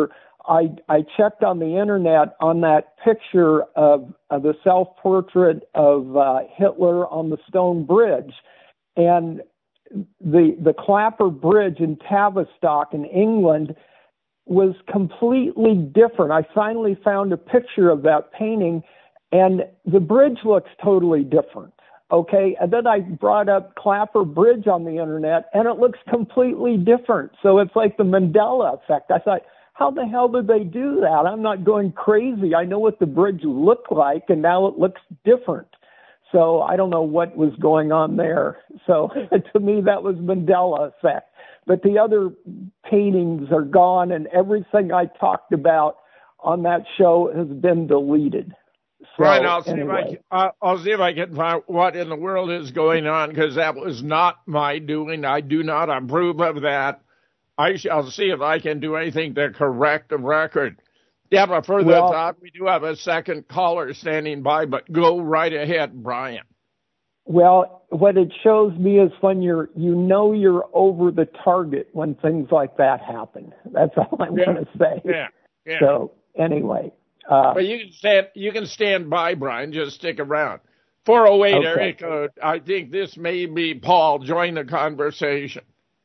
I, I checked on the internet on that picture of, of the self-portrait of uh, Hitler on the Stone Bridge, and the the Clapper Bridge in Tavistock in England was completely different. I finally found a picture of that painting, and the bridge looks totally different. Okay, and then I brought up Clapper Bridge on the internet, and it looks completely different. So it's like the Mandela effect. I thought, how the hell did they do that? I'm not going crazy. I know what the bridge looked like, and now it looks different. So I don't know what was going on there. So to me, that was Mandela effect. But the other paintings are gone, and everything I talked about on that show has been deleted. So, Brian, I'll see, anyway. if I can, uh, I'll see if I can find what in the world is going on, because that was not my doing. I do not approve of that. I shall see if I can do anything to correct the record. Yeah, but further well, thought, we do have a second caller standing by, but go right ahead, Brian. Well, what it shows me is when you're, you know, you're over the target when things like that happen. That's all I yeah. want to say. Yeah, yeah. So anyway. Uh, but you can stand, you can stand by, Brian. Just stick around. four oh eight okay. area code. I think this may be Paul. Join the conversation.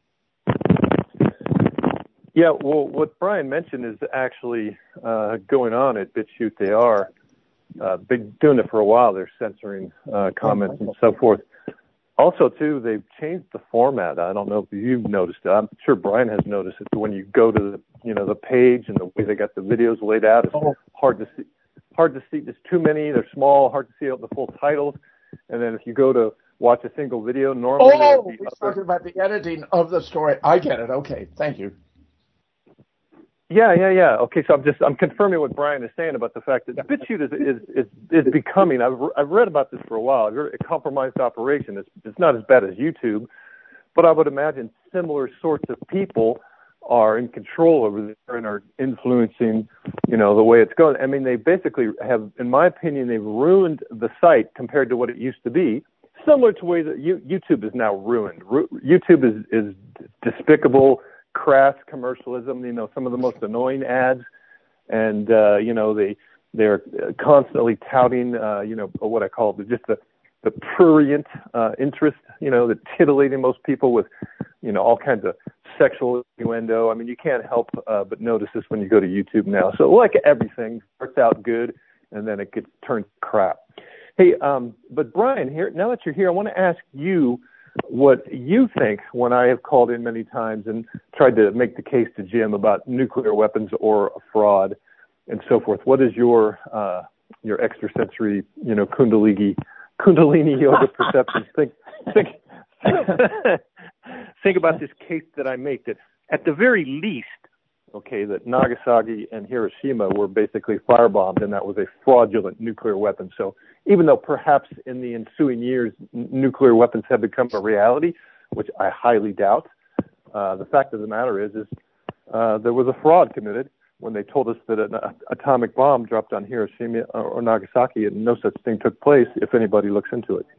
Yeah, well, what Brian mentioned is actually uh, going on at BitChute. They are uh, been doing it for a while. They're censoring uh, comments and so forth. Also, too, they've changed the format. I don't know if you've noticed it. I'm sure Brian has noticed it. When you go to the, you know, the page and the way they got the videos laid out, it's oh. hard to see. Hard to see. There's too many. They're small. Hard to see out the full titles. And then if you go to watch a single video, normally oh, we're talking about the editing of the story. I get it. Okay, thank you. Yeah, yeah, yeah. Okay, so I'm just I'm confirming what Brian is saying about the fact that BitChute is is is, is becoming. I've I've read about this for a while. A compromised operation. It's it's not as bad as YouTube, but I would imagine similar sorts of people are in control over there and are influencing, you know, the way it's going. I mean, they basically have, in my opinion, they've ruined the site compared to what it used to be. Similar to the way that you, YouTube is now ruined. Ru- YouTube is is despicable. Crass commercialism, you know, some of the most annoying ads, and uh, you know they they're constantly touting, uh, you know, what I call the, just the the prurient uh, interest, you know, the titillating most people with, you know, all kinds of sexual innuendo. I mean, you can't help uh, but notice this when you go to YouTube now. So, like everything, starts out good, and then it gets turned crap. Hey, um, but Brian, here now that you're here, I want to ask you what you think when I have called in many times and tried to make the case to Jim about nuclear weapons or a fraud and so forth. What is your uh, your extrasensory, you know, Kundalini Kundalini yoga perceptions? Think think think about this case that I make that at the very least, okay, that Nagasaki and Hiroshima were basically firebombed, and that was a fraudulent nuclear weapon. So even though perhaps in the ensuing years n- nuclear weapons have become a reality, which I highly doubt, uh, the fact of the matter is, is uh, there was a fraud committed when they told us that an uh, atomic bomb dropped on Hiroshima or, or Nagasaki, and no such thing took place if anybody looks into it.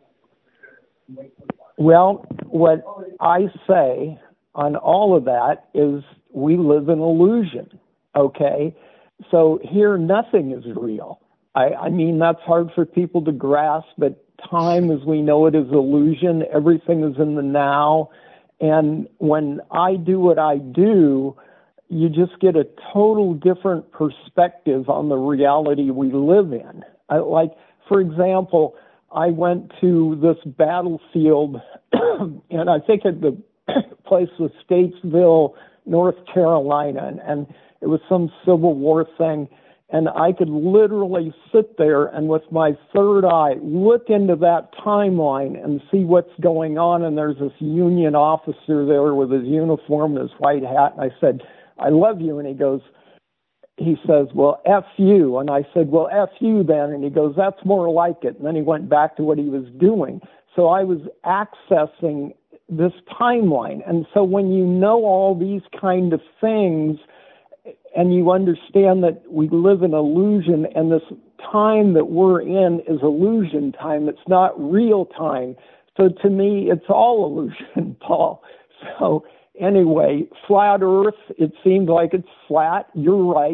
Well, what I say on all of that is we live in illusion, okay? So here nothing is real. I, I mean, that's hard for people to grasp, but time as we know it is illusion. Everything is in the now. And when I do what I do, you just get a total different perspective on the reality we live in. I, like, for example, I went to this battlefield, and I think at the place was Statesville, North Carolina, and, and it was some Civil War thing. And I could literally sit there and with my third eye look into that timeline and see what's going on. And there's this Union officer there with his uniform and his white hat. And I said, I love you. And he goes, he says, well, F you. And I said, well, F you then. And he goes, that's more like it. And then he went back to what he was doing. So I was accessing this timeline. And so when you know all these kind of things, and you understand that we live in illusion, and this time that we're in is illusion time. It's not real time. So to me, it's all illusion, Paul. So anyway, flat Earth, it seems like it's flat. You're right.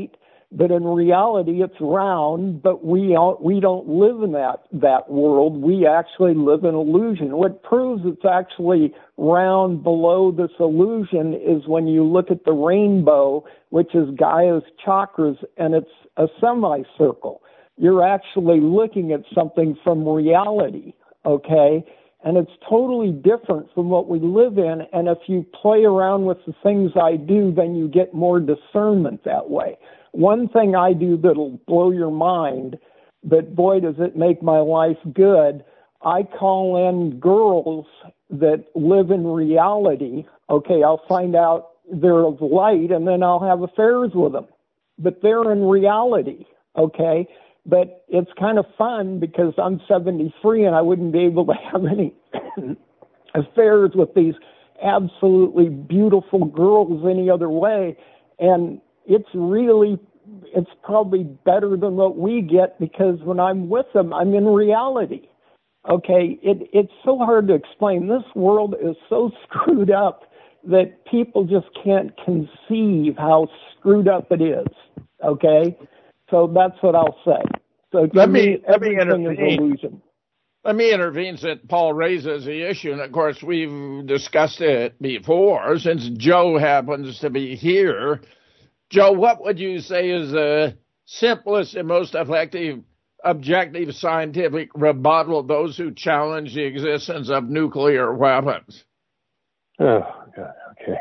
But in reality, it's round, but we don't, we don't live in that, that world. We actually live in illusion. What proves it's actually round below this illusion is when you look at the rainbow, which is Gaia's chakras, and it's a semicircle. You're actually looking at something from reality, okay? And it's totally different from what we live in. And if you play around with the things I do, then you get more discernment that way. One thing I do that'll blow your mind, but boy, does it make my life good. I call in girls that live in reality. Okay, I'll find out they're of light, and then I'll have affairs with them. But they're in reality, okay? But it's kind of fun because I'm seventy-three and I wouldn't be able to have any affairs with these absolutely beautiful girls any other way. And it's really, it's probably better than what we get because when I'm with them, I'm in reality. Okay, it, it's so hard to explain. This world is so screwed up that people just can't conceive how screwed up it is. Okay, so that's what I'll say. So to let me, me let me everything is intervene. illusion. Let me intervene since Paul raises the issue, and of course we've discussed it before. Since Joe happens to be here, Joe, what would you say is the simplest and most effective objective scientific rebuttal of those who challenge the existence of nuclear weapons? Oh, God, okay.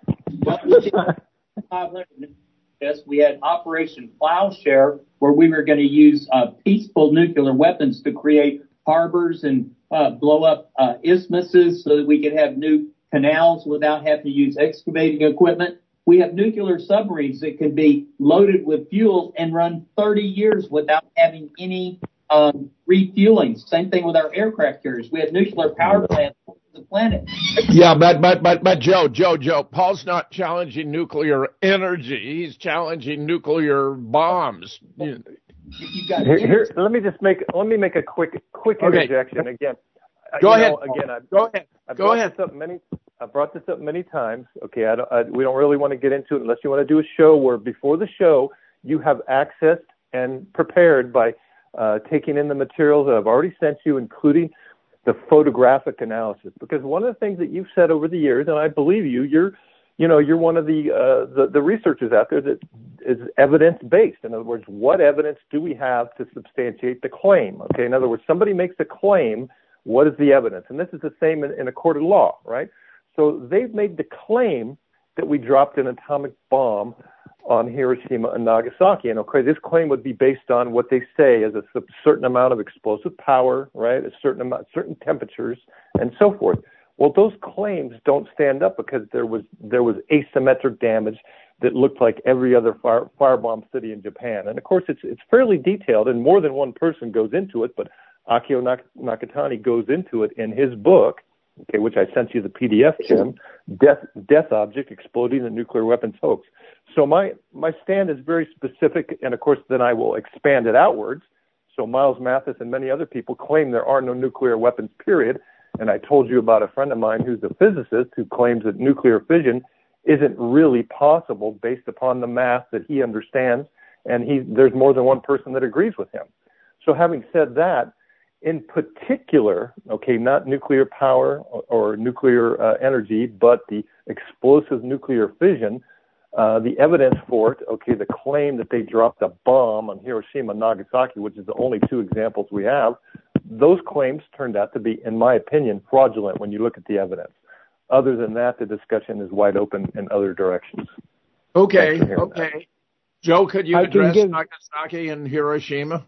Yes, we had Operation Plowshare, where we were going to use uh, peaceful nuclear weapons to create harbors and uh, blow up uh, isthmuses so that we could have new canals without having to use excavating equipment. We have nuclear submarines that can be loaded with fuel and run thirty years without having any um, refueling. Same thing with our aircraft carriers. We have nuclear power plants on the planet. Yeah, but but but but Joe, Joe, Joe, Paul's not challenging nuclear energy. He's challenging nuclear bombs. If you got here, here, let me just make let me make a quick quick Okay. interjection again. Go you ahead. Know, again, I, Go ahead. I Go brought ahead. This up many, I brought this up many times. Okay, I don't, I, we don't really want to get into it unless you want to do a show where before the show you have accessed and prepared by uh, taking in the materials that I've already sent you, including the photographic analysis. Because one of the things that you've said over the years, and I believe you, you're, you know, you're one of the uh, the, the researchers out there that is evidence based. In other words, what evidence do we have to substantiate the claim? Okay, in other words, somebody makes a claim. What is the evidence? And this is the same in, in a court of law, right? So they've made the claim that we dropped an atomic bomb on Hiroshima and Nagasaki. And okay, this claim would be based on what they say is a certain amount of explosive power, right? A certain amount, certain temperatures, and so forth. Well, those claims don't stand up because there was there was asymmetric damage that looked like every other fire, firebomb city in Japan. And of course, it's it's fairly detailed, and more than one person goes into it, but Akio Nakatani goes into it in his book, okay, which I sent you the P D F, Jim, Death, Death Object Exploding the Nuclear Weapons Hoax. So my, my stand is very specific, and of course then I will expand it outwards. So Miles Mathis and many other people claim there are no nuclear weapons, period. And I told you about a friend of mine who's a physicist who claims that nuclear fission isn't really possible based upon the math that he understands, and he there's more than one person that agrees with him. So having said that, in particular, okay, not nuclear power or, or nuclear uh, energy, but the explosive nuclear fission, uh, the evidence for it, okay, the claim that they dropped a bomb on Hiroshima and Nagasaki, which is the only two examples we have, those claims turned out to be, in my opinion, fraudulent when you look at the evidence. Other than that, the discussion is wide open in other directions. Okay, okay. That. Joe, could you I address give... Nagasaki and Hiroshima?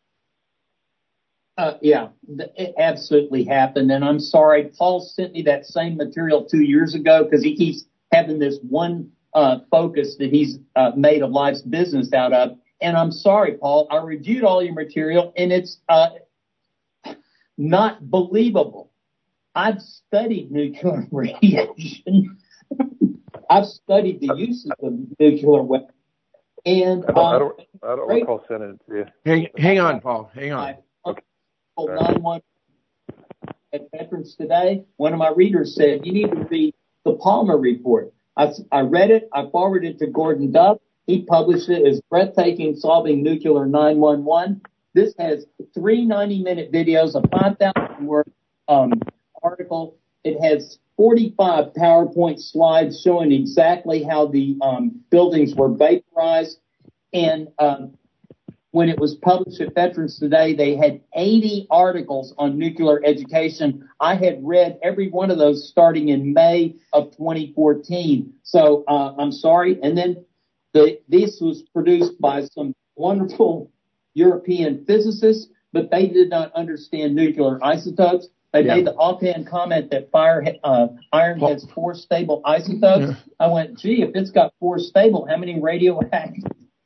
Uh, yeah, it absolutely happened. And I'm sorry, Paul sent me that same material two years ago because he keeps having this one uh, focus that he's uh, made a life's business out of. And I'm sorry, Paul, I reviewed all your material and it's uh, not believable. I've studied nuclear radiation. I've studied the uses of nuclear weapons. And I don't, um, I don't, I don't recall sending it to you. Hang, hang on, Paul. Hang on. Okay. nine one at Veterans Today, one of my readers said, you need to read the Palmer Report. I, I read it. I forwarded it to Gordon Duff. He published it as Breathtaking Solving Nuclear nine one one. This has three ninety-minute videos, a five thousand word um, article. It has forty-five PowerPoint slides showing exactly how the um, buildings were vaporized. And um, when it was published at Veterans Today, they had eighty articles on nuclear education. I had read every one of those starting in May of twenty fourteen. So uh, I'm sorry. And then the, this was produced by some wonderful European physicists, but they did not understand nuclear isotopes. They yeah. made the offhand comment that fire, uh, iron has four stable isotopes. Yeah. I went, gee, if it's got four stable, how many radioactive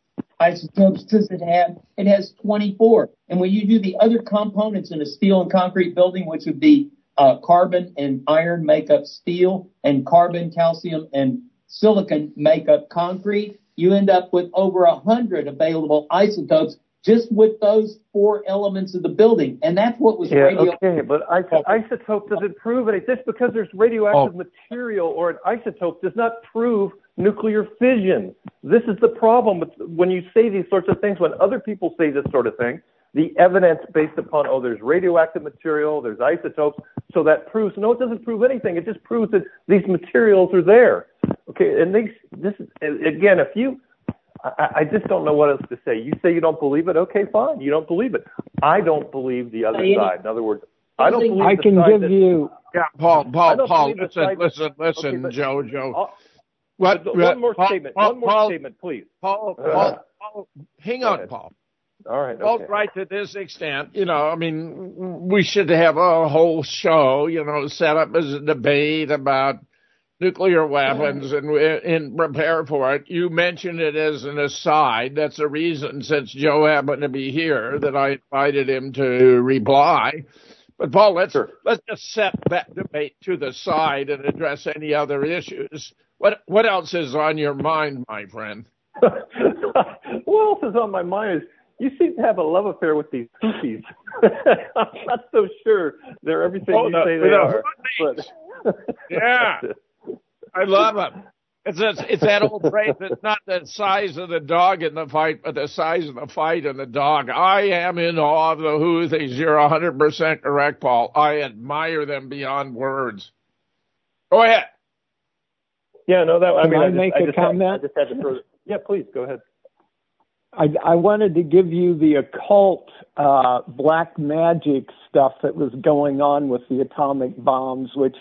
isotopes does it have? It has twenty-four. And when you do the other components in a steel and concrete building, which would be uh, carbon and iron make up steel, and carbon, calcium, and silicon make up concrete, you end up with over a hundred available isotopes just with those four elements of the building. And that's what was yeah, radio. Okay, but is- isotope doesn't prove it. Just because there's radioactive oh. material or an isotope does not prove nuclear fission. This is the problem with when you say these sorts of things, when other people say this sort of thing, the evidence based upon, oh, there's radioactive material, there's isotopes, so that proves, no, it doesn't prove anything. It just proves that these materials are there. Okay, and these, this, again, if you, I, I just don't know what else to say. You say you don't believe it, okay, fine, you don't believe it. I don't believe the other side. In other words, I don't believe I the can side give that, you. Yeah, Paul, Paul, Paul, listen, side, listen, listen, okay, but, Joe, Joe. Uh, What, one more Paul, statement. Paul, one more Paul, statement, please. Paul, Uh, Paul, Paul, hang on, Paul. All right. Paul, Okay. right to this extent, you know, I mean, we should have a whole show, you know, set up as a debate about nuclear weapons and, and prepare for it. You mentioned it as an aside. That's a reason, since Joe happened to be here, that I invited him to reply. But Paul, let's sure. let's just set that debate to the side and address any other issues. What what else is on your mind, my friend? What else is on my mind is you seem to have a love affair with these Houthis. I'm not so sure they're everything oh, you no, say they no, are. But yeah, I love them. It's a, it's that old phrase. It's not the size of the dog in the fight, but the size of the fight in the dog. I am in awe of the Houthis. You're one hundred percent correct, Paul. I admire them beyond words. Go ahead. Yeah, no, that. I Can mean, I, I just, make I a just comment? Had, I just had to throw. Yeah, please go ahead. I, I wanted to give you the occult uh, black magic stuff that was going on with the atomic bombs, which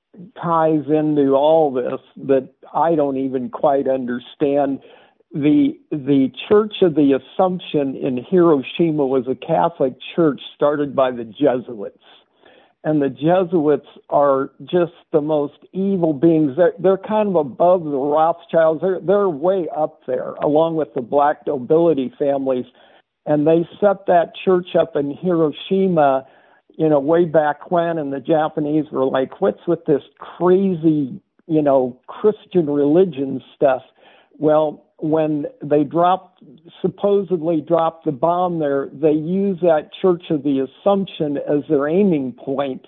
ties into all this that I don't even quite understand. The the Church of the Assumption in Hiroshima was a Catholic church started by the Jesuits. And the Jesuits are just the most evil beings. They're, they're kind of above the Rothschilds. They're, they're way up there, along with the black nobility families. And they set that church up in Hiroshima, you know, way back when, and the Japanese were like, what's with this crazy, you know, Christian religion stuff? Well, when they dropped, supposedly dropped the bomb there, they used that Church of the Assumption as their aiming point.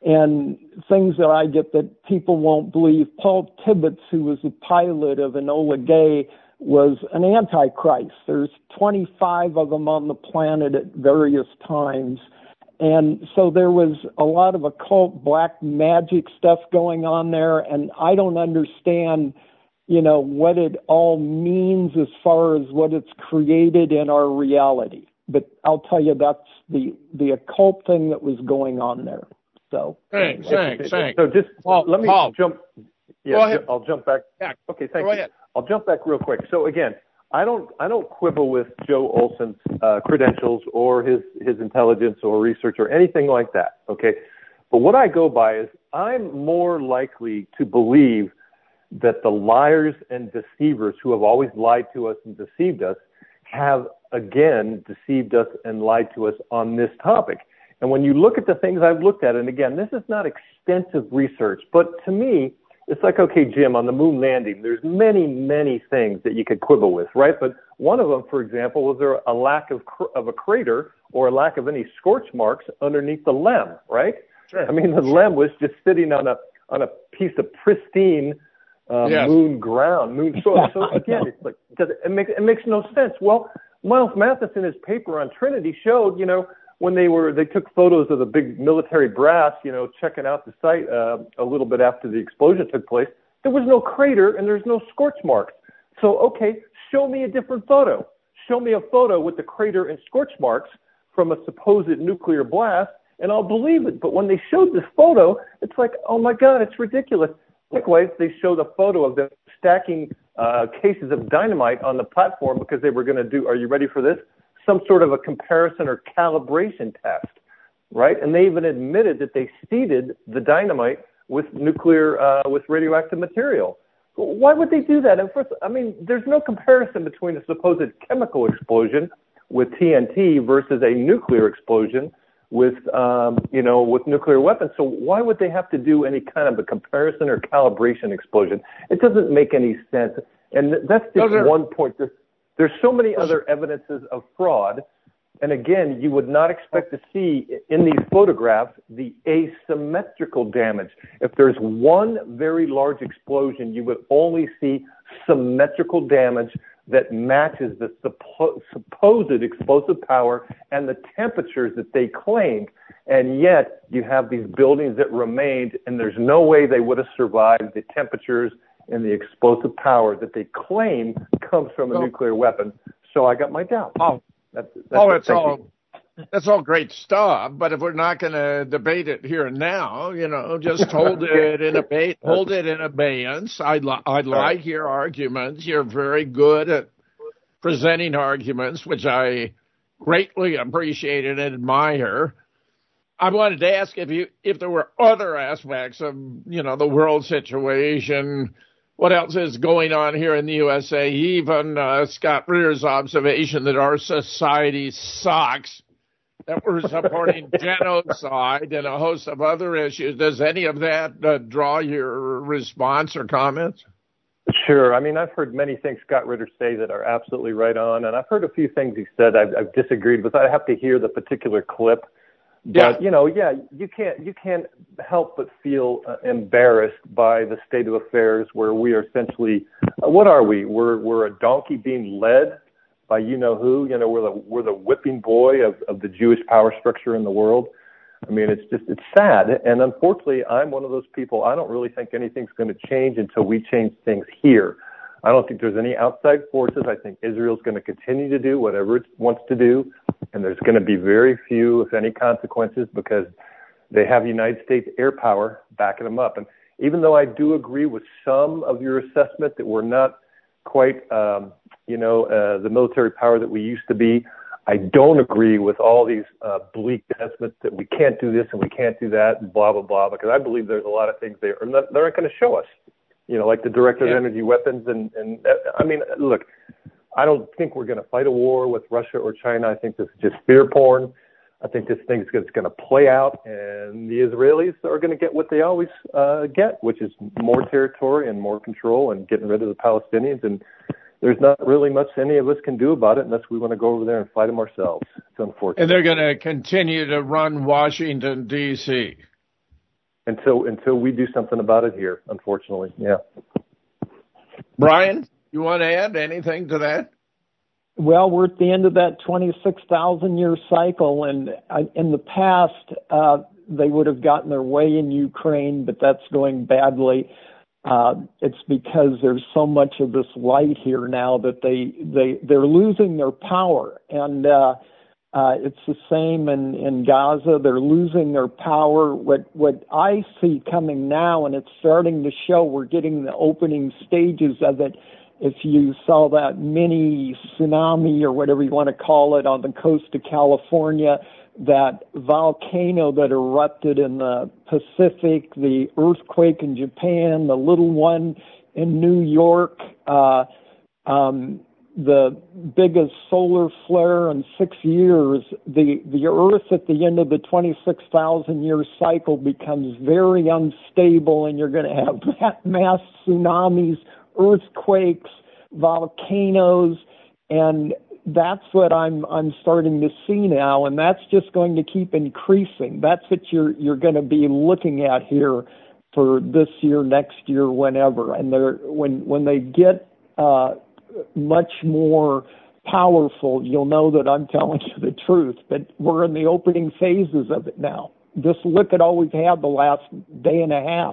And things that I get that people won't believe, Paul Tibbets, who was the pilot of Enola Gay, was an antichrist. There's twenty-five of them on the planet at various times. And so there was a lot of occult black magic stuff going on there, and I don't understand, you know, what it all means as far as what it's created in our reality. But I'll tell you, that's the the occult thing that was going on there. So thanks, thanks, thanks. So just Paul, let me Paul. jump. Yeah, Go ahead. I'll jump back. Yeah. Okay, thank Go you. ahead. I'll jump back real quick. So again, I don't I don't quibble with Joe Olson's uh, credentials or his his intelligence or research or anything like that. Okay, but what I go by is I'm more likely to believe that the liars and deceivers who have always lied to us and deceived us have again deceived us and lied to us on this topic. And when you look at the things I've looked at, and again, this is not extensive research, but to me, it's like, okay, Jim, on the moon landing, there's many, many things that you could quibble with, right? But one of them, for example, was there a lack of cr- of a crater or a lack of any scorch marks underneath the lem, right? Sure. I mean, the lem was just sitting on a on a piece of pristine uh, yes. moon ground, moon soil. So again, it's like, does, it, makes, it makes no sense. Well, Miles Mathis in his paper on Trinity showed, you know, when they were, they took photos of the big military brass, you know, checking out the site uh, a little bit after the explosion took place. There was no crater and there's no scorch marks. So, okay, show me a different photo. Show me a photo with the crater and scorch marks from a supposed nuclear blast, and I'll believe it. But when they showed this photo, it's like, oh my God, it's ridiculous. Likewise, they showed a photo of them stacking uh, cases of dynamite on the platform because they were going to do, are you ready for this? Some sort of a comparison or calibration test, right? And they even admitted that they seeded the dynamite with nuclear, uh, with radioactive material. Why would they do that? And first, I mean, there's no comparison between a supposed chemical explosion with T N T versus a nuclear explosion with, um, you know, with nuclear weapons. So why would they have to do any kind of a comparison or calibration explosion? It doesn't make any sense. And that's just are, one point. There's, there's so many other evidences of fraud. And again, you would not expect to see in these photographs the asymmetrical damage. If there's one very large explosion, you would only see symmetrical damage that matches the suppo- supposed explosive power and the temperatures that they claimed. And yet you have these buildings that remained, and there's no way they would have survived the temperatures and the explosive power that they claim comes from a oh. nuclear weapon. So I got my doubts. Oh, that's, that's oh it's all... You. That's all great stuff, but if we're not going to debate it here and now, you know, just hold it in abeyance. Hold it in abeyance. I li- I like your arguments. You're very good at presenting arguments, which I greatly appreciate and admire. I wanted to ask if you if there were other aspects of, you know, the world situation. What else is going on here in the U S A? Even uh, Scott Ritter's observation that our society sucks, that we're supporting genocide and a host of other issues. Does any of that uh, draw your response or comments? Sure. I mean, I've heard many things Scott Ritter say that are absolutely right on, and I've heard a few things he said I've, I've disagreed with. I have to hear the particular clip. But, yeah. you know, yeah, you can't you can't help but feel uh, embarrassed by the state of affairs where we are essentially, uh, what are we? We're we're a donkey being led by you know who. You know, we're the we're the whipping boy of, of the Jewish power structure in the world. I mean, it's just it's sad, and unfortunately, I'm one of those people. I don't really think anything's going to change until we change things here. I don't think there's any outside forces. I think Israel's going to continue to do whatever it wants to do, and there's going to be very few, if any, consequences because they have United States air power backing them up. And even though I do agree with some of your assessment that we're not quite, um, you know, uh, the military power that we used to be, I don't agree with all these uh, bleak assessments that we can't do this and we can't do that and blah, blah, blah, because I believe there's a lot of things they are not, they're not going to show us. You know, like the director of energy weapons. And, and uh, I mean, look, I don't think we're going to fight a war with Russia or China. I think this is just fear porn. I think this thing's going to play out, and the Israelis are going to get what they always uh, get, which is more territory and more control and getting rid of the Palestinians. And there's not really much any of us can do about it unless we want to go over there and fight them ourselves. It's unfortunate. And they're going to continue to run Washington, D C Until until we do something about it here, unfortunately, yeah. Brian, you want to add anything to that? Well, we're at the end of that twenty-six thousand year cycle, and in the past, uh, they would have gotten their way in Ukraine, but that's going badly. Uh, it's because there's so much of this light here now that they, they, they're losing their power. And, uh, Uh, it's the same in, in Gaza. They're losing their power. What what I see coming now, and it's starting to show, we're getting the opening stages of it. If you saw that mini tsunami or whatever you want to call it on the coast of California, that volcano that erupted in the Pacific, the earthquake in Japan, the little one in New York, uh, um, the biggest solar flare in six years, the, the Earth at the end of the twenty-six thousand year cycle becomes very unstable, and you're going to have mass tsunamis, earthquakes, volcanoes, and that's what I'm I'm starting to see now, and that's just going to keep increasing. That's what you're you're going to be looking at here for this year, next year, whenever. And they're when when they get uh, much more powerful, you'll know that I'm telling you the truth. But we're in the opening phases of it now. Just look at all we've had the last day and a half.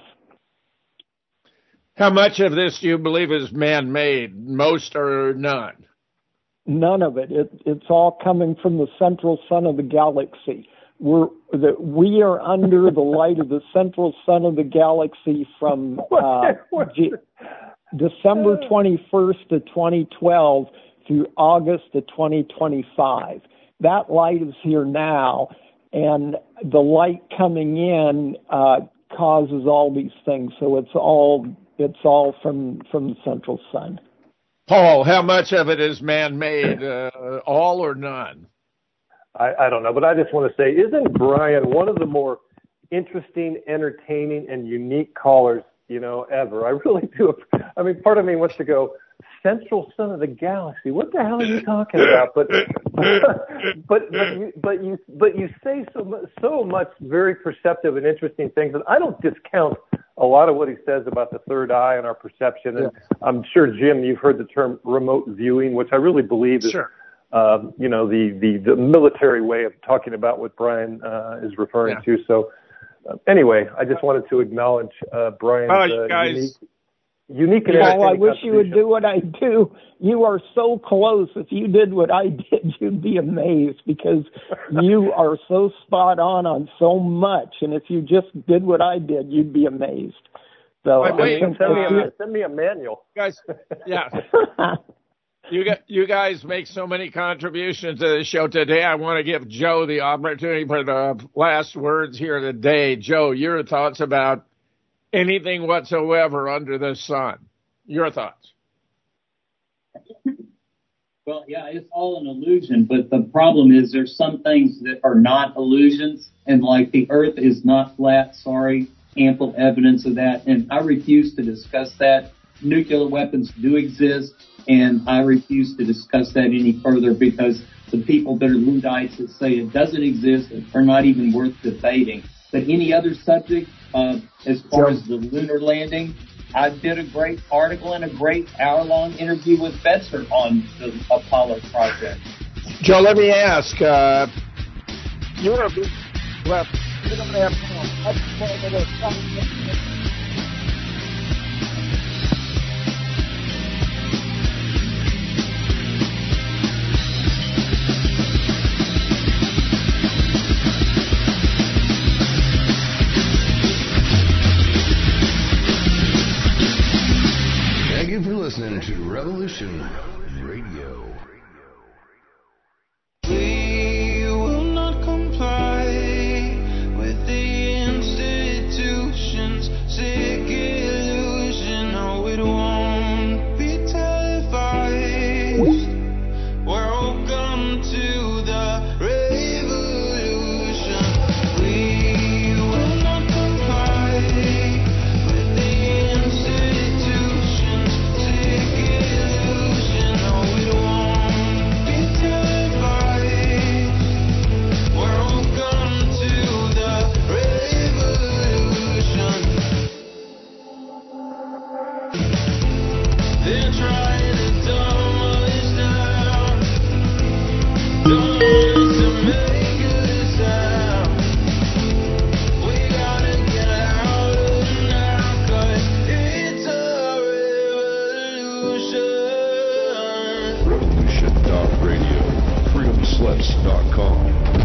How much of this do you believe is man-made? Most or none? None of it. it it's all coming from the central sun of the galaxy. We're the, we are under the light of the central sun of the galaxy from uh, G- December twenty-first of twenty twelve through August of twenty twenty-five. That light is here now, and the light coming in uh, causes all these things. So it's all it's all from from the central sun. Paul, how much of it is man-made? Uh, all or none? I, I don't know, but I just want to say, isn't Brian one of the more interesting, entertaining, and unique callers, you know, ever? I really do. I mean, part of me wants to go, central sun of the galaxy. What the hell are you talking about? But but but you but you but you say so much, so much very perceptive and interesting things, and I don't discount a lot of what he says about the third eye and our perception. And yeah. I'm sure, Jim, you've heard the term remote viewing, which I really believe is. Sure. Um, you know, the, the, the military way of talking about what Brian uh, is referring yeah. to. So uh, anyway, I just wanted to acknowledge uh, Brian's uh, guys. unique, unique and Paul, I wish you would do what I do. You are so close. If you did what I did, you'd be amazed because you are so spot on on so much. And if you just did what I did, you'd be amazed. So wait, wait, send, uh, me a, send me a manual. Guys, yeah. You got, you guys make so many contributions to the show today. I want to give Joe the opportunity for the last words here today. Joe, your thoughts about anything whatsoever under the sun. Your thoughts. Well, yeah, it's all an illusion, but the problem is there's some things that are not illusions, and like the earth is not flat, sorry, ample evidence of that, and I refuse to discuss that. Nuclear weapons do exist. And I refuse to discuss that any further because the people that are Luddites that say it doesn't exist are not even worth debating. But any other subject, uh, as far as the lunar landing, I did a great article and a great hour-long interview with Fetzer on the Apollo project. Joe, let me ask, uh, you're a left. You're going to have Thank you for listening to Revolution Radio. We will not comply with the institution's sick illusion. No, it won't be televised. Welcome to the revolution. We will not comply with the institution's sick illusion. No, it won't be televised. Welcome to the revolution. They're trying to dumb us down. Don't want us to make a sound. We gotta get out of now, 'cause it's a revolution. Revolution dot radio. freedom slips dot com.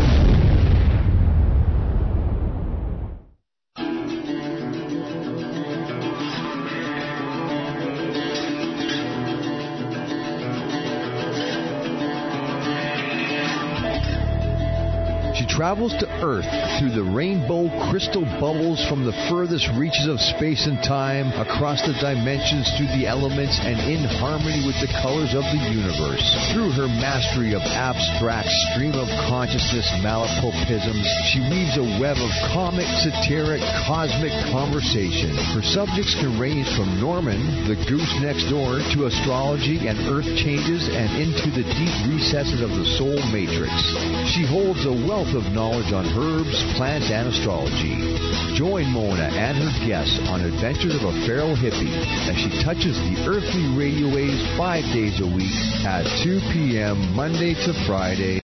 She travels to Earth through the rainbow crystal bubbles from the furthest reaches of space and time, across the dimensions, through the elements, and in harmony with the colors of the universe. Through her mastery of abstract stream of consciousness malapropisms, she weaves a web of comic, satiric, cosmic conversation. Her subjects can range from Norman, the goose next door, to astrology and earth changes, and into the deep recesses of the soul matrix. She holds a wealth of knowledge on herbs, plants, and astrology. Join Mona and her guests on Adventures of a Feral Hippie as she touches the earthly radio waves five days a week at two p.m. Monday to Friday.